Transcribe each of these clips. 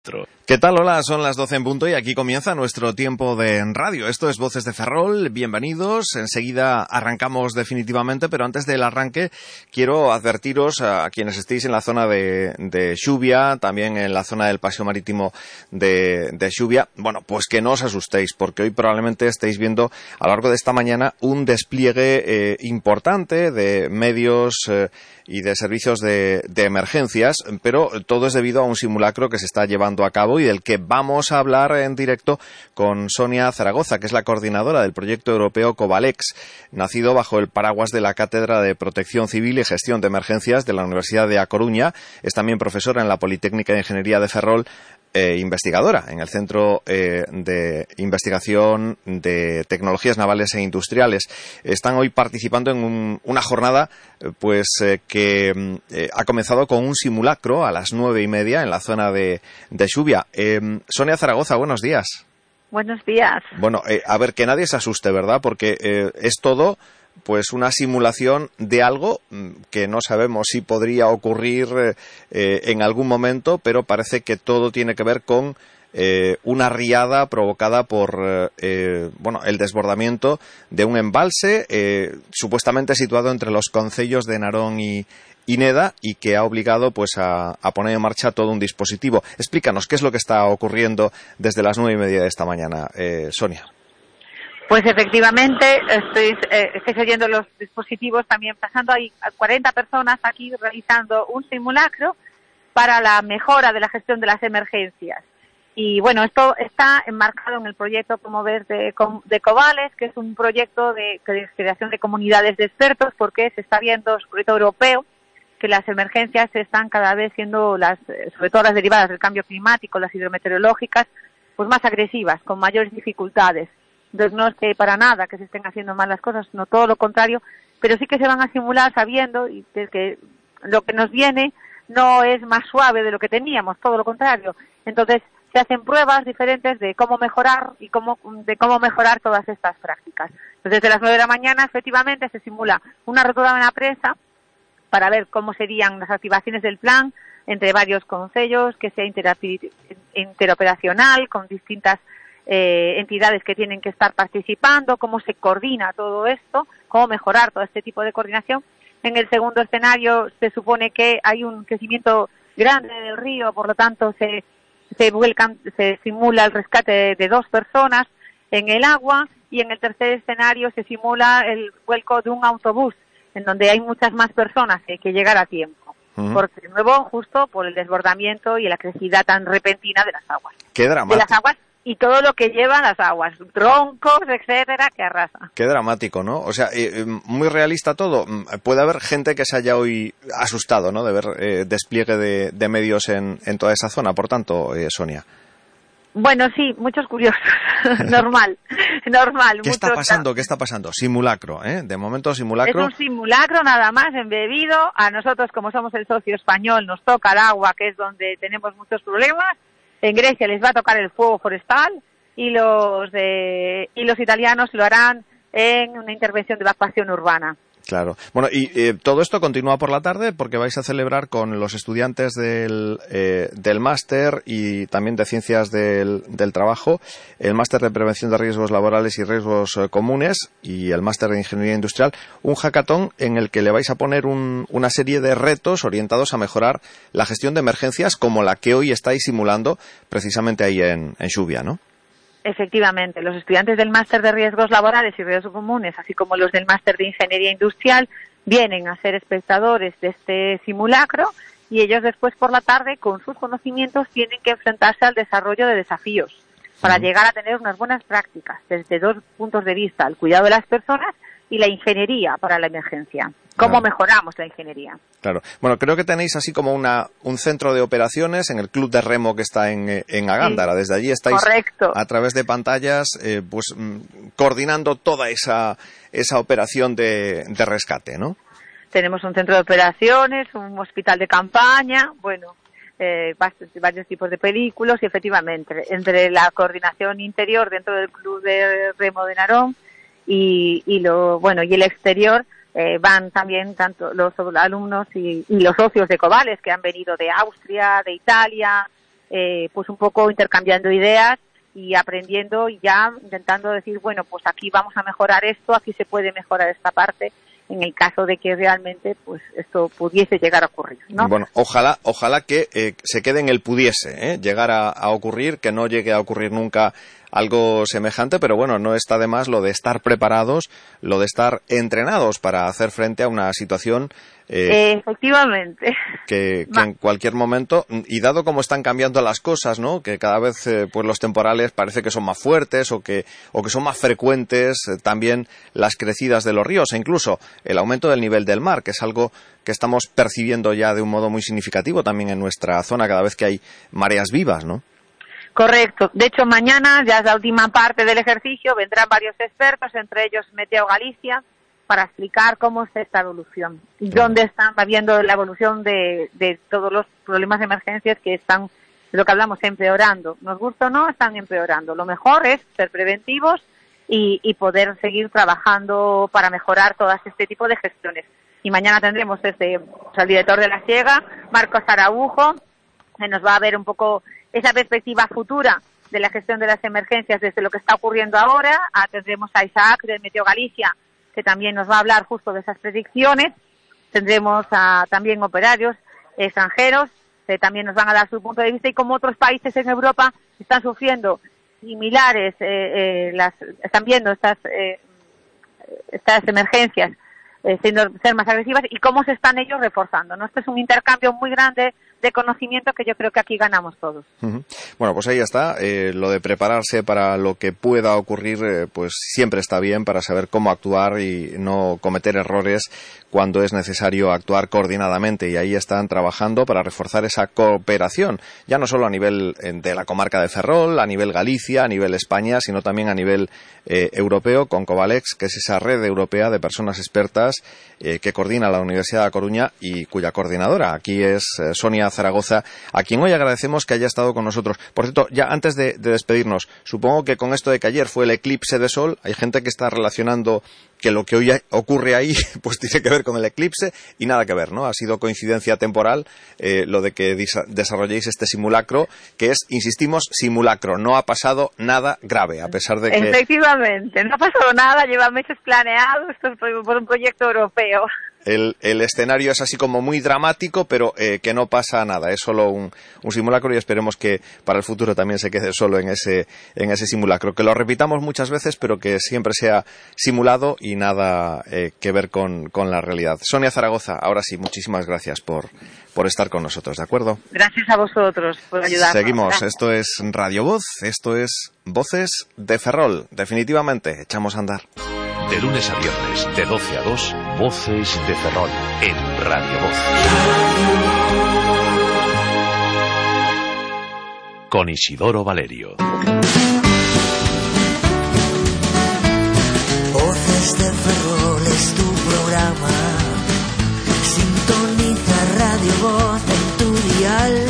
¿Qué tal? Hola, son las 12 en punto y aquí comienza nuestro tiempo de radio. Esto es Voces de Ferrol, bienvenidos. Enseguida arrancamos definitivamente, pero antes del arranque quiero advertiros a quienes estéis en la zona de Xuvia, también en la zona del paseo marítimo de Xuvia, bueno, pues que no os asustéis, porque hoy probablemente estéis viendo a lo largo de esta mañana un despliegue importante de medios y de servicios de emergencias, pero todo es debido a un simulacro que se está llevando a cabo y del que vamos a hablar en directo con Sonia Zaragoza, que es la coordinadora del proyecto europeo Covalex, nacido bajo el paraguas de la Cátedra de Protección Civil y Gestión de Emergencias de la Universidad de A Coruña. Es también profesora en la Politécnica de Ingeniería de Ferrol, investigadora en el Centro de Investigación de Tecnologías Navales e Industriales. Están hoy participando en una jornada que ha comenzado con un simulacro a las 9:30 en la zona de Xuvia. Sonia Zaragoza, buenos días. Buenos días. Bueno, a ver, que nadie se asuste, ¿verdad? Porque es todo pues una simulación de algo que no sabemos si podría ocurrir en algún momento, pero parece que todo tiene que ver con una riada provocada por el desbordamiento de un embalse supuestamente situado entre los concellos de Narón y Neda, y que ha obligado pues a poner en marcha todo un dispositivo. Explícanos qué es lo que está ocurriendo desde las 9:30 de esta mañana, Sonia. Pues efectivamente, estáis oyendo los dispositivos también pasando. Hay 40 personas aquí realizando un simulacro para la mejora de la gestión de las emergencias. Y bueno, esto está enmarcado en el proyecto Promover de Covalex, que es un proyecto de creación de comunidades de expertos, porque se está viendo, es un proyecto europeo, que las emergencias están cada vez siendo, sobre todo las derivadas del cambio climático, las hidrometeorológicas, pues más agresivas, con mayores dificultades. Entonces no es que para nada que se estén haciendo mal las cosas, sino todo lo contrario, pero sí que se van a simular sabiendo que lo que nos viene no es más suave de lo que teníamos, todo lo contrario. Entonces se hacen pruebas diferentes de cómo mejorar y de cómo mejorar todas estas prácticas. Entonces desde las 9 de la mañana efectivamente se simula una rotura de una presa para ver cómo serían las activaciones del plan entre varios concellos, que sea interoperacional con distintas entidades que tienen que estar participando, cómo se coordina todo esto, cómo mejorar todo este tipo de coordinación. En el segundo escenario se supone que hay un crecimiento grande del río, por lo tanto se simula el rescate de 2 personas en el agua, y en el tercer escenario se simula el vuelco de un autobús en donde hay muchas más personas que hay que llegar a tiempo. Porque de nuevo, justo por el desbordamiento y la crecida tan repentina de las aguas. Qué dramático. De las aguas y todo lo que llevan las aguas, troncos, etcétera, que arrasa. Qué dramático, ¿no? O sea, muy realista todo. Puede haber gente que se haya hoy asustado, ¿no?, de ver despliegue de medios en toda esa zona, por tanto, Sonia. Bueno, sí, muchos curiosos. normal. ¿Qué está pasando? ¿Qué está pasando? Simulacro, ¿eh? De momento simulacro. Es un simulacro nada más embebido. A nosotros, como somos el socio español, nos toca el agua, que es donde tenemos muchos problemas. En Grecia les va a tocar el fuego forestal y los italianos lo harán en una intervención de evacuación urbana. Claro. Bueno, y todo esto continúa por la tarde porque vais a celebrar con los estudiantes del máster y también de Ciencias del Trabajo, el máster de Prevención de Riesgos Laborales y Riesgos Comunes y el máster de Ingeniería Industrial, un hackathon en el que le vais a poner una serie de retos orientados a mejorar la gestión de emergencias como la que hoy estáis simulando precisamente ahí en Xuvia, ¿no? Efectivamente, los estudiantes del máster de Riesgos Laborales y Riesgos Comunes, así como los del máster de Ingeniería Industrial, vienen a ser espectadores de este simulacro, y ellos después por la tarde, con sus conocimientos, tienen que enfrentarse al desarrollo de desafíos para llegar a tener unas buenas prácticas desde 2 puntos de vista: el cuidado de las personas y la ingeniería para la emergencia. ¿Cómo mejoramos la ingeniería? Claro. Bueno, creo que tenéis así como un centro de operaciones en el club de remo que está en Agándara. Sí, desde allí estáis, correcto, a través de pantallas coordinando toda esa operación de rescate, ¿no? Tenemos un centro de operaciones, un hospital de campaña, varios tipos de vehículos, y efectivamente entre la coordinación interior dentro del club de remo de Narón y el exterior, van también tanto los alumnos y los socios de Covalex, que han venido de Austria, de Italia, pues un poco intercambiando ideas y aprendiendo y ya intentando decir, bueno, pues aquí vamos a mejorar esto, aquí se puede mejorar esta parte, en el caso de que realmente pues esto pudiese llegar a ocurrir, ¿no? Bueno, ojalá que se quede en el pudiese, llegar a ocurrir, que no llegue a ocurrir nunca algo semejante, pero bueno, no está de más lo de estar preparados, lo de estar entrenados para hacer frente a una situación efectivamente que en cualquier momento, y dado cómo están cambiando las cosas, ¿no? Que cada vez pues los temporales parece que son más fuertes o que son más frecuentes, también las crecidas de los ríos e incluso el aumento del nivel del mar, que es algo que estamos percibiendo ya de un modo muy significativo también en nuestra zona cada vez que hay mareas vivas, ¿no? Correcto. De hecho, mañana, ya es la última parte del ejercicio, vendrán varios expertos, entre ellos Meteo Galicia, para explicar cómo es esta evolución y dónde están viendo la evolución de todos los problemas de emergencias que están, de lo que hablamos, empeorando. Nos gusta o no, están empeorando. Lo mejor es ser preventivos y poder seguir trabajando para mejorar todo este tipo de gestiones. Y mañana tendremos al director de la Siega, Marcos Araujo, que nos va a ver un poco esa perspectiva futura de la gestión de las emergencias desde lo que está ocurriendo ahora. Tendremos a Isaac del Meteo Galicia, que también nos va a hablar justo de esas predicciones. Tendremos también operarios extranjeros que también nos van a dar su punto de vista y cómo otros países en Europa están sufriendo similares, están viendo estas emergencias ser más agresivas y cómo se están ellos reforzando, ¿no? Este es un intercambio muy grande de conocimiento que yo creo que aquí ganamos todos. Uh-huh. Bueno, pues ahí está. Lo de prepararse para lo que pueda ocurrir, pues siempre está bien para saber cómo actuar y no cometer errores cuando es necesario actuar coordinadamente. Y ahí están trabajando para reforzar esa cooperación, ya no solo a nivel de la comarca de Ferrol, a nivel Galicia, a nivel España, sino también a nivel europeo, con Covalex, que es esa red europea de personas expertas que coordina la Universidad de A Coruña y cuya coordinadora aquí es Sonia Zaragoza, a quien hoy agradecemos que haya estado con nosotros. Por cierto, ya antes de despedirnos, supongo que con esto de que ayer fue el eclipse de sol, hay gente que está relacionando que lo que hoy ocurre ahí pues tiene que ver con el eclipse y nada que ver, ¿no? Ha sido coincidencia temporal lo de que desarrolléis este simulacro, que es, insistimos, simulacro. No ha pasado nada grave, a pesar de que... Efectivamente, no ha pasado nada, lleva meses planeado, esto es por un proyecto europeo. El escenario es así como muy dramático, pero que no pasa nada, es solo un simulacro y esperemos que para el futuro también se quede solo en ese simulacro, que lo repitamos muchas veces, pero que siempre sea simulado y nada que ver con la realidad. Sonia Zaragoza, ahora sí, muchísimas gracias por estar con nosotros, ¿de acuerdo? Gracias a vosotros por ayudarnos. Seguimos, Gracias. Esto es Radio Voz, esto es Voces de Ferrol, definitivamente, echamos a andar. De lunes a viernes, de 12 a 2, Voces de Ferrol, en Radio Voz. Con Isidoro Valerio. Voces de Ferrol es tu programa. Sintoniza Radio Voz en tu dial.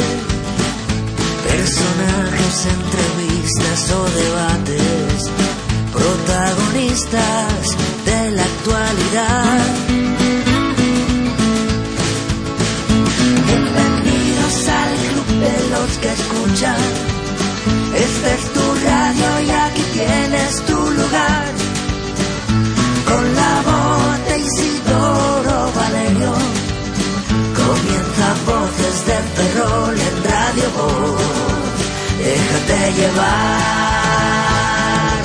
Personajes, entrevistas o debates, protagonistas de la actualidad. Bienvenidos al club de los que escuchan. Esta es tu radio y aquí tienes tu lugar. Con la voz de Isidoro Valerio comienza Voces de Ferrol en Radio Voz. Déjate llevar.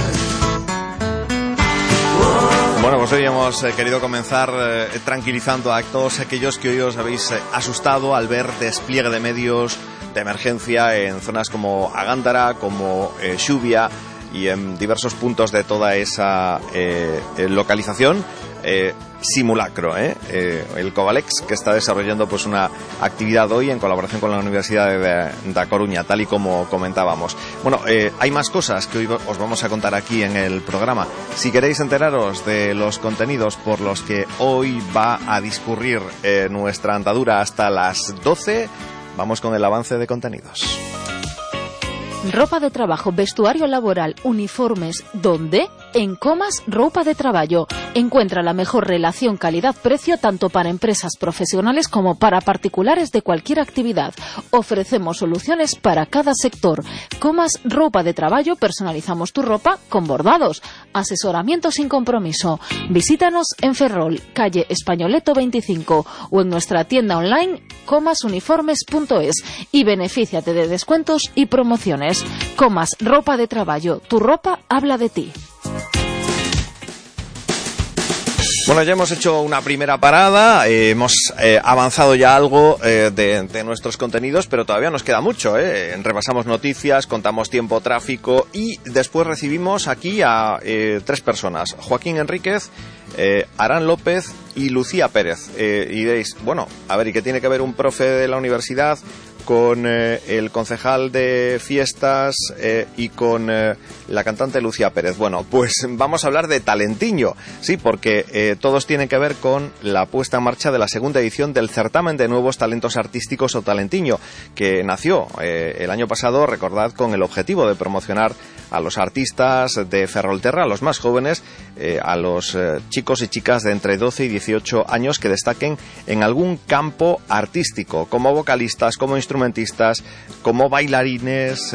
Bueno, pues hoy hemos querido comenzar tranquilizando a todos aquellos que hoy os habéis asustado al ver despliegue de medios de emergencia en zonas como Agándara, como Xubia y en diversos puntos de toda esa localización. Simulacro, el Covalex, que está desarrollando pues una actividad hoy en colaboración con la Universidad de A Coruña, tal y como comentábamos. Bueno, hay más cosas que hoy os vamos a contar aquí en el programa. Si queréis enteraros de los contenidos por los que hoy va a discurrir nuestra andadura hasta las 12, vamos con el avance de contenidos. Ropa de trabajo, vestuario laboral, uniformes, ¿dónde? en Comas Roupa de Traballo. Encuentra la mejor relación calidad-precio tanto para empresas profesionales como para particulares de cualquier actividad. Ofrecemos soluciones para cada sector. Comas Roupa de Traballo, personalizamos tu ropa con bordados. Asesoramiento sin compromiso. Visítanos en Ferrol, calle Españoleto 25 o en nuestra tienda online comasuniformes.es y benefíciate de descuentos y promociones. Comas Ropa de Traballo, tu ropa habla de ti. Bueno, ya hemos hecho una primera parada, hemos avanzado ya algo de nuestros contenidos, pero todavía nos queda mucho. Repasamos noticias, contamos tiempo, tráfico y después recibimos aquí a 3 personas. Joaquín Enríquez, Arán López y Lucía Pérez. Y diréis, bueno, a ver, ¿y qué tiene que ver un profe de la universidad con el concejal de fiestas y con la cantante Lucía Pérez? Bueno, pues vamos a hablar de Talentiño, sí, porque todos tienen que ver con la puesta en marcha de la segunda edición del certamen de nuevos talentos artísticos o Talentiño, que nació el año pasado, recordad, con el objetivo de promocionar a los artistas de Ferrolterra, a los más jóvenes, a los chicos y chicas de entre 12 y 18 años que destaquen en algún campo artístico, como vocalistas, como instrumentistas, como bailarines,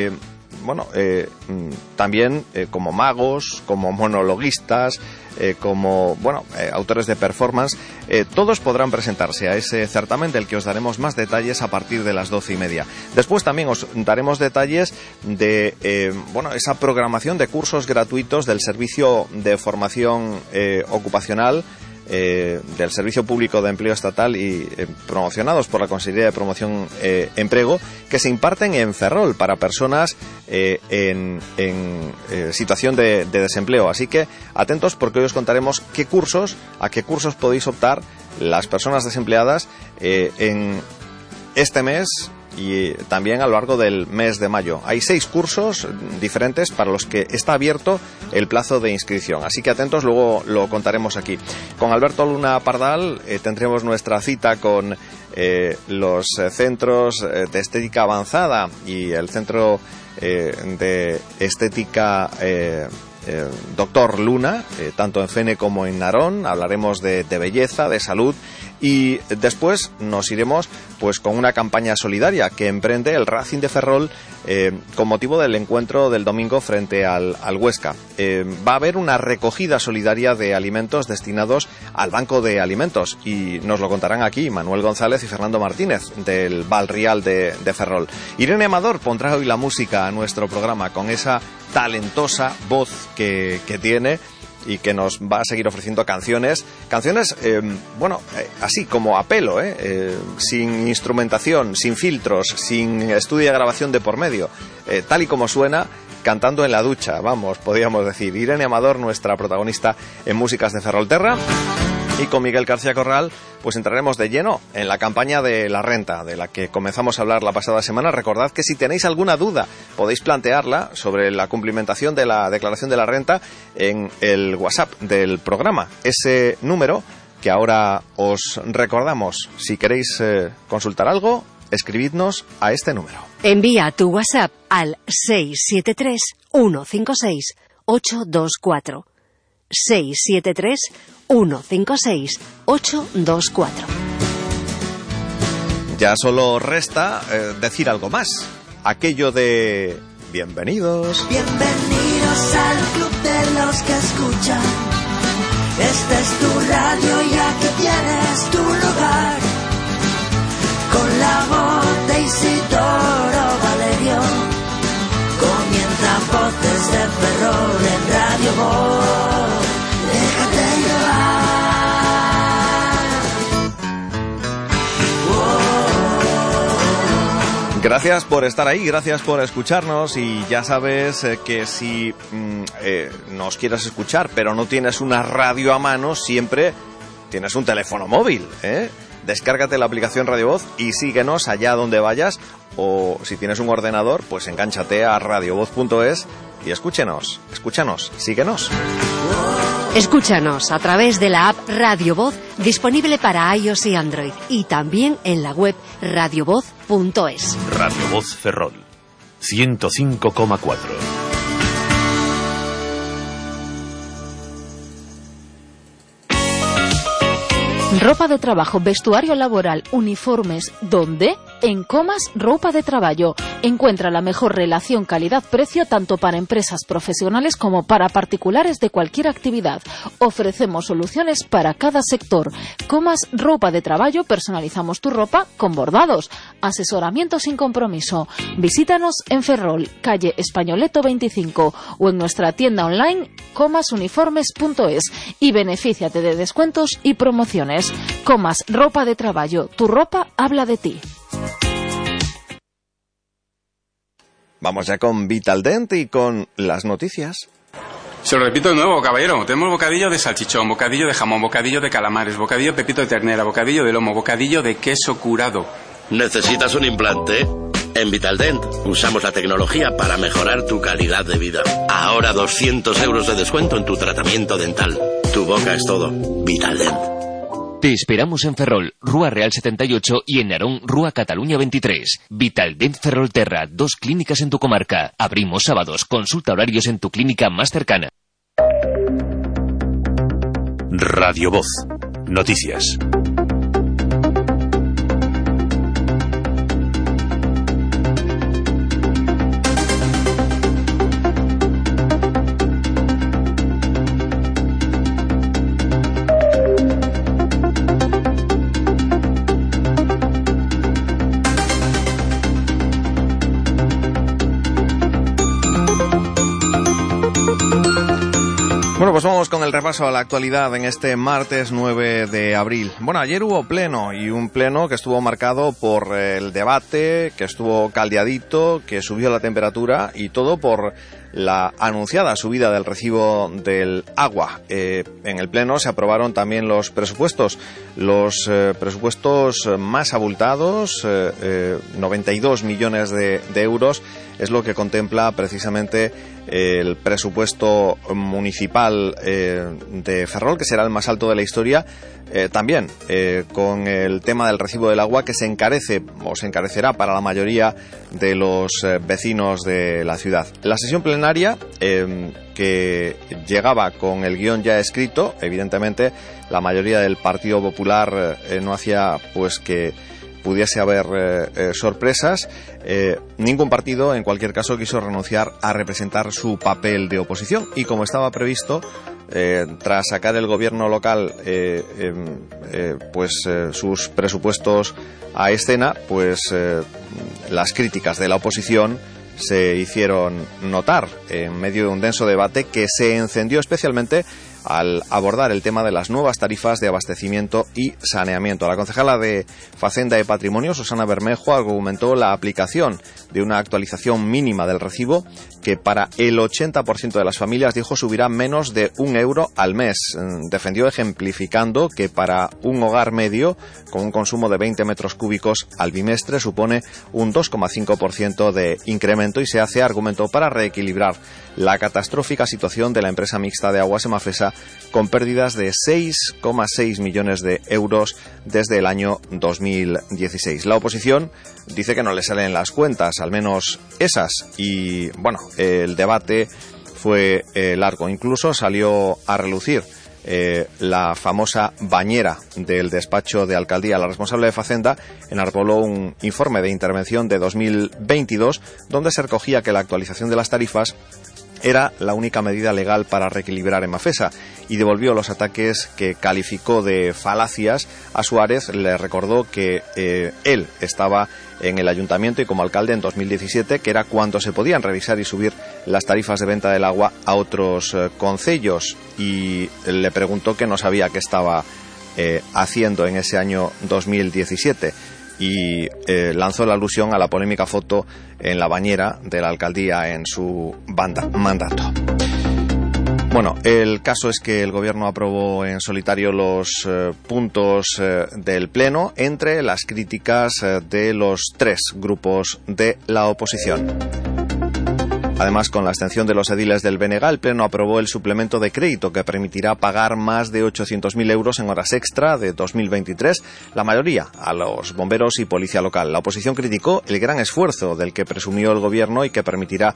también como magos, como monologuistas, como autores de performance. Todos podrán presentarse a ese certamen del que os daremos más detalles a partir de las 12:30. Después también os daremos detalles de esa programación de cursos gratuitos del Servicio de Formación Ocupacional del Servicio Público de Empleo Estatal y promocionados por la Consejería de Promoción Empleo, que se imparten en Ferrol para personas en situación de desempleo. Así que atentos, porque hoy os contaremos a qué cursos podéis optar las personas desempleadas en este mes y también a lo largo del mes de mayo. Hay 6 cursos diferentes para los que está abierto el plazo de inscripción, así que atentos, luego lo contaremos aquí. Con Alberto Luna Pardal tendremos nuestra cita con los centros de estética avanzada y el centro de estética Doctor Luna, tanto en Fene como en Narón. Hablaremos de belleza, de salud. Y después nos iremos pues con una campaña solidaria que emprende el Racing de Ferrol con motivo del encuentro del domingo frente al Huesca. Va a haber una recogida solidaria de alimentos destinados al Banco de Alimentos y nos lo contarán aquí Manuel González y Fernando Martínez del Val Rial de Ferrol. Irene Amador pondrá hoy la música a nuestro programa con esa talentosa voz que tiene y que nos va a seguir ofreciendo canciones así como a pelo, sin instrumentación, sin filtros, sin estudio de grabación de por medio, tal y como suena, cantando en la ducha, podríamos decir. Irene Amador, nuestra protagonista en Músicas de Ferrolterra. Y con Miguel García Corral pues entraremos de lleno en la campaña de la renta, de la que comenzamos a hablar la pasada semana. Recordad que si tenéis alguna duda podéis plantearla sobre la cumplimentación de la declaración de la renta en el WhatsApp del programa. Ese número que ahora os recordamos, si queréis consultar algo, escribidnos a este número. Envía tu WhatsApp al 673 156 824. 673 156 824. Ya solo resta decir algo más. Aquello de bienvenidos. Bienvenidos al club de los que escuchan. Esta es tu radio y aquí tienes tu lugar. Con la voz de Isidoro Valerio. Comienza Voces de Ferrol en Radio Voz. Déjate llevar. Gracias por estar ahí, gracias por escucharnos y ya sabes que si nos quieres escuchar pero no tienes una radio a mano, siempre tienes un teléfono móvil, Descárgate la aplicación Radio Voz y síguenos allá donde vayas, o si tienes un ordenador, pues engánchate a radiovoz.es y escúchanos, síguenos. Escúchanos a través de la app Radio Voz, disponible para iOS y Android, y también en la web radiovoz.es. Radio Voz Ferrol 105,4. Ropa de trabajo, vestuario laboral, uniformes. ¿Dónde? En Comas Roupa de Traballo. Encuentra la mejor relación calidad-precio tanto para empresas profesionales como para particulares de cualquier actividad. Ofrecemos soluciones para cada sector. Comas Roupa de Traballo, personalizamos tu ropa con bordados. Asesoramiento sin compromiso. Visítanos en Ferrol, calle Españoleto 25 o en nuestra tienda online comasuniformes.es y benefíciate de descuentos y promociones. Comas Ropa de Traballo, tu ropa habla de ti. Vamos ya con Vitaldent y con las noticias. Se lo repito de nuevo, caballero. Tenemos bocadillo de salchichón, bocadillo de jamón, bocadillo de calamares, bocadillo de pepito de ternera, bocadillo de lomo, bocadillo de queso curado. ¿Necesitas un implante? En Vitaldent usamos la tecnología para mejorar tu calidad de vida. Ahora 200 euros de descuento en tu tratamiento dental. Tu boca es todo. Vitaldent. Te esperamos en Ferrol, Rúa Real 78 y en Narón, Rúa Cataluña 23. Vitaldent Ferrolterra, 2 clínicas en tu comarca. Abrimos sábados, consulta horarios en tu clínica más cercana. Radio Voz. Noticias. Bueno, pues vamos con el repaso a la actualidad en este martes 9 de abril. Bueno, ayer hubo pleno, y un pleno que estuvo marcado por el debate, que estuvo caldeadito, que subió la temperatura y todo por la anunciada subida del recibo del agua. En el pleno se aprobaron también los presupuestos más abultados, 92 millones de euros es lo que contempla precisamente el presupuesto municipal de Ferrol, que será el más alto de la historia, también con el tema del recibo del agua, que se encarece o se encarecerá para la mayoría de los vecinos de la ciudad. La sesión plenaria, que llegaba con el guión ya escrito, evidentemente la mayoría del Partido Popular no hacía pues que pudiese haber sorpresas. Ningún partido, en cualquier caso, quiso renunciar a representar su papel de oposición, y como estaba previsto, tras sacar el gobierno local sus presupuestos a escena, pues las críticas de la oposición se hicieron notar en medio de un denso debate que se encendió especialmente al abordar el tema de las nuevas tarifas de abastecimiento y saneamiento. La concejala de Facenda y Patrimonio, Susana Bermejo, argumentó la aplicación de una actualización mínima del recibo que para el 80% de las familias, dijo, subirá menos de €1 al mes. Defendió ejemplificando que para un hogar medio con un consumo de 20 metros cúbicos al bimestre supone un 2,5% de incremento, y se hace, argumentó, para reequilibrar la catastrófica situación de la empresa mixta de aguas Emafesa, con pérdidas de 6,6 millones de euros desde el año 2016. La oposición dice que no le salen las cuentas, al menos esas, y bueno, el debate fue largo. Incluso salió a relucir la famosa bañera del despacho de alcaldía. La responsable de Facenda enarboló un informe de intervención de 2022 donde se recogía que la actualización de las tarifas era la única medida legal para reequilibrar Emafesa, y devolvió los ataques que calificó de falacias a Suárez. Le recordó que él estaba en el ayuntamiento y como alcalde en 2017, que era cuando se podían revisar y subir las tarifas de venta del agua a otros concellos, y le preguntó que no sabía qué estaba haciendo en ese año 2017. Y lanzó la alusión a la polémica foto en la bañera de la alcaldía en su mandato. Bueno, el caso es que el gobierno aprobó en solitario los puntos del pleno, entre las críticas de los 3 grupos de la oposición. Además, con la abstención de los ediles del BNG, el Pleno aprobó el suplemento de crédito que permitirá pagar más de 800.000 euros en horas extra de 2023, la mayoría a los bomberos y policía local. La oposición criticó el gran esfuerzo del que presumió el Gobierno y que permitirá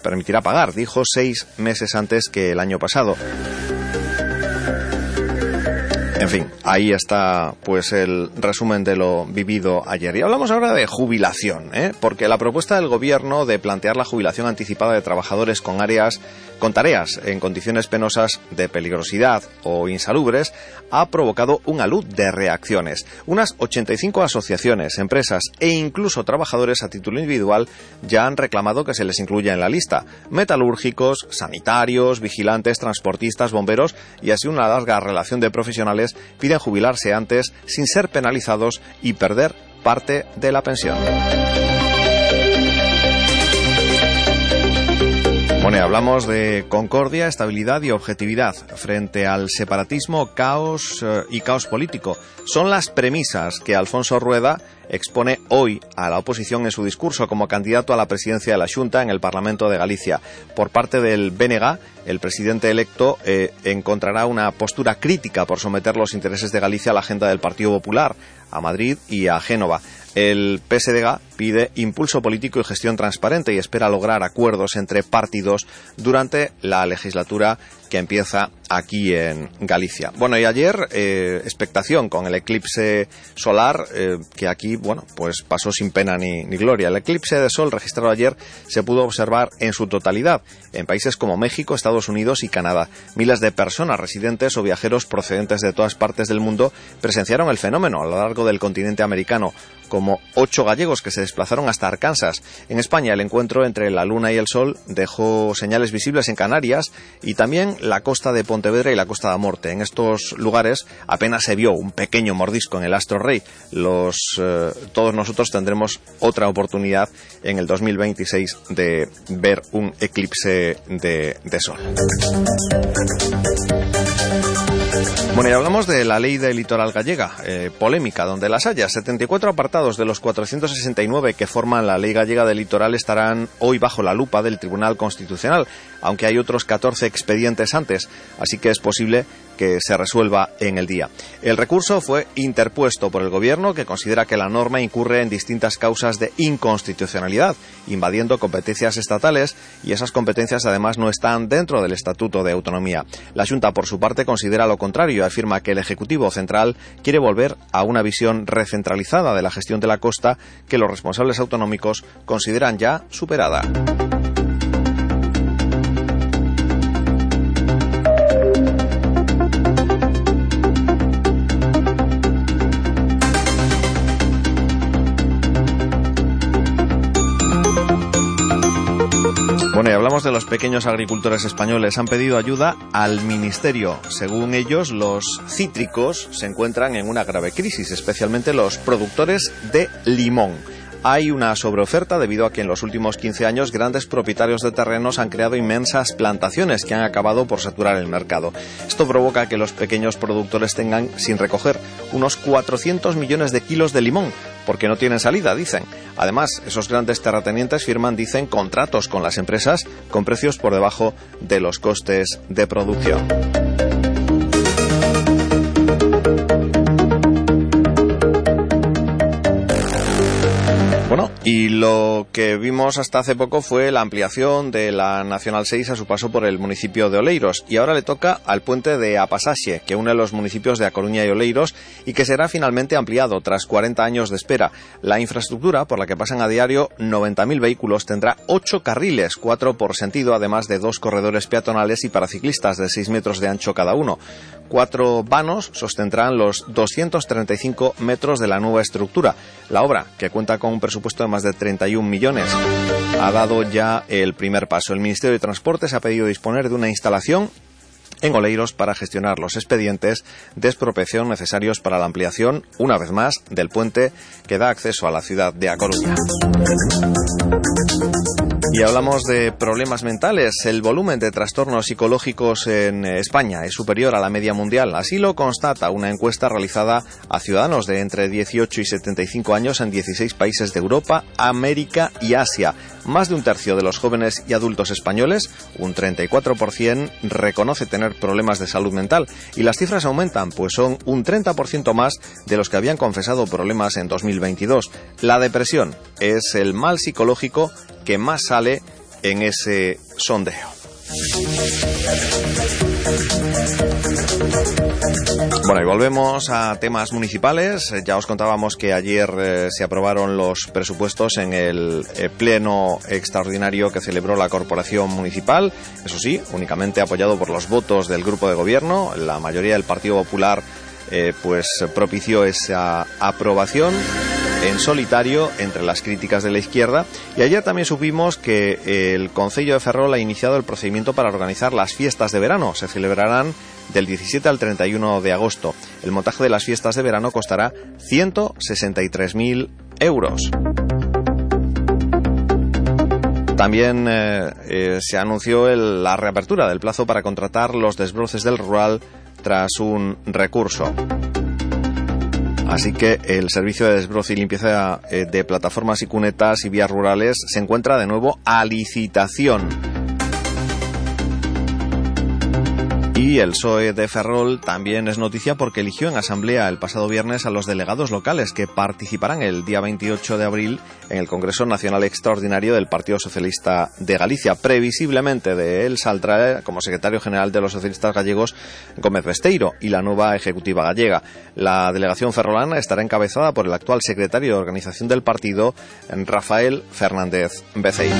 pagar, dijo, 6 meses antes que el año pasado. En fin, ahí está pues el resumen de lo vivido ayer. Y hablamos ahora de jubilación, porque la propuesta del Gobierno de plantear la jubilación anticipada de trabajadores con tareas en condiciones penosas de peligrosidad o insalubres ha provocado un alud de reacciones. Unas 85 asociaciones, empresas e incluso trabajadores a título individual ya han reclamado que se les incluya en la lista. Metalúrgicos, sanitarios, vigilantes, transportistas, bomberos y así una larga relación de profesionales piden jubilarse antes sin ser penalizados y perder parte de la pensión. Bueno, hablamos de concordia, estabilidad y objetividad frente al separatismo, caos y caos político. Son las premisas que Alfonso Rueda expone hoy a la oposición en su discurso como candidato a la presidencia de la Xunta en el Parlamento de Galicia. Por parte del BNG, el presidente electo encontrará una postura crítica por someter los intereses de Galicia a la agenda del Partido Popular, a Madrid y a Génova. El PSDG pide impulso político y gestión transparente y espera lograr acuerdos entre partidos durante la legislatura que empieza aquí en Galicia. Bueno, y ayer expectación con el eclipse solar que aquí, bueno, pues pasó sin pena ni gloria. El eclipse de sol registrado ayer se pudo observar en su totalidad en países como México, Estados Unidos y Canadá. Miles de personas, residentes o viajeros procedentes de todas partes del mundo presenciaron el fenómeno a lo largo del continente americano, como 8 gallegos que se desplazaron hasta Arkansas. En España, el encuentro entre la luna y el sol dejó señales visibles en Canarias y también la costa de Pontevedra y la Costa da Morte. En estos lugares apenas se vio un pequeño mordisco en el astro rey. Todos nosotros tendremos otra oportunidad en el 2026 de ver un eclipse de sol. Bueno, y hablamos de la ley del litoral gallega, polémica, donde las haya. 74 apartados de los 469 que forman la ley gallega del litoral estarán hoy bajo la lupa del Tribunal Constitucional, aunque hay otros 14 expedientes antes, así que es posible que se resuelva en el día. El recurso fue interpuesto por el Gobierno, que considera que la norma incurre en distintas causas de inconstitucionalidad, invadiendo competencias estatales, y esas competencias además no están dentro del Estatuto de Autonomía. La Xunta, por su parte, considera lo contrario y afirma que el Ejecutivo Central quiere volver a una visión recentralizada de la gestión de la costa que los responsables autonómicos consideran ya superada. Bueno, y hablamos de los pequeños agricultores españoles. Han pedido ayuda al Ministerio. Según ellos, los cítricos se encuentran en una grave crisis, especialmente los productores de limón. Hay una sobreoferta debido a que en los últimos 15 años grandes propietarios de terrenos han creado inmensas plantaciones que han acabado por saturar el mercado. Esto provoca que los pequeños productores tengan sin recoger unos 400 millones de kilos de limón, porque no tienen salida, dicen. Además, esos grandes terratenientes firman, dicen, contratos con las empresas con precios por debajo de los costes de producción. Bueno, y lo que vimos hasta hace poco fue la ampliación de la Nacional 6 a su paso por el municipio de Oleiros, y ahora le toca al puente de Apasaxe, que une los municipios de A Coruña y Oleiros y que será finalmente ampliado tras 40 años de espera. La infraestructura, por la que pasan a diario 90.000 vehículos, tendrá 8 carriles, 4 por sentido, además de 2 corredores peatonales y para ciclistas de 6 metros de ancho cada uno. 4 vanos sostendrán los 235 metros de la nueva estructura. La obra, que cuenta con un presupuesto de más de 31 millones, ha dado ya el primer paso. El Ministerio de Transportes ha pedido disponer de una instalación en Oleiros para gestionar los expedientes de expropiación necesarios para la ampliación, una vez más, del puente que da acceso a la ciudad de A Coruña. Y hablamos de problemas mentales. El volumen de trastornos psicológicos en España es superior a la media mundial. Así lo constata una encuesta realizada a ciudadanos de entre 18 y 75 años en 16 países de Europa, América y Asia. Más de un tercio de los jóvenes y adultos españoles, un 34%, reconoce tener problemas de salud mental. Y las cifras aumentan, pues son un 30% más de los que habían confesado problemas en 2022. La depresión es el mal psicológico que más sale en ese sondeo. Bueno, y volvemos a temas municipales. Ya os contábamos que ayer se aprobaron los presupuestos en el pleno extraordinario que celebró la Corporación Municipal. Eso sí, únicamente apoyado por los votos del grupo de gobierno. La mayoría del Partido Popular pues propició esa aprobación en solitario entre las críticas de la izquierda. Y ayer también supimos que el Concello de Ferrol ha iniciado el procedimiento para organizar las fiestas de verano. Se celebrarán del 17 al 31 de agosto. El montaje de las fiestas de verano costará 163.000 euros. También se anunció la reapertura del plazo para contratar los desbroces del rural tras un recurso. Así que el servicio de desbroce y limpieza de plataformas y cunetas y vías rurales se encuentra de nuevo a licitación. Y el PSOE de Ferrol también es noticia porque eligió en asamblea el pasado viernes a los delegados locales que participarán el día 28 de abril en el Congreso Nacional Extraordinario del Partido Socialista de Galicia. Previsiblemente de él saldrá como secretario general de los socialistas gallegos Gómez Besteiro y la nueva ejecutiva gallega. La delegación ferrolana estará encabezada por el actual secretario de organización del partido, Rafael Fernández Beceiro.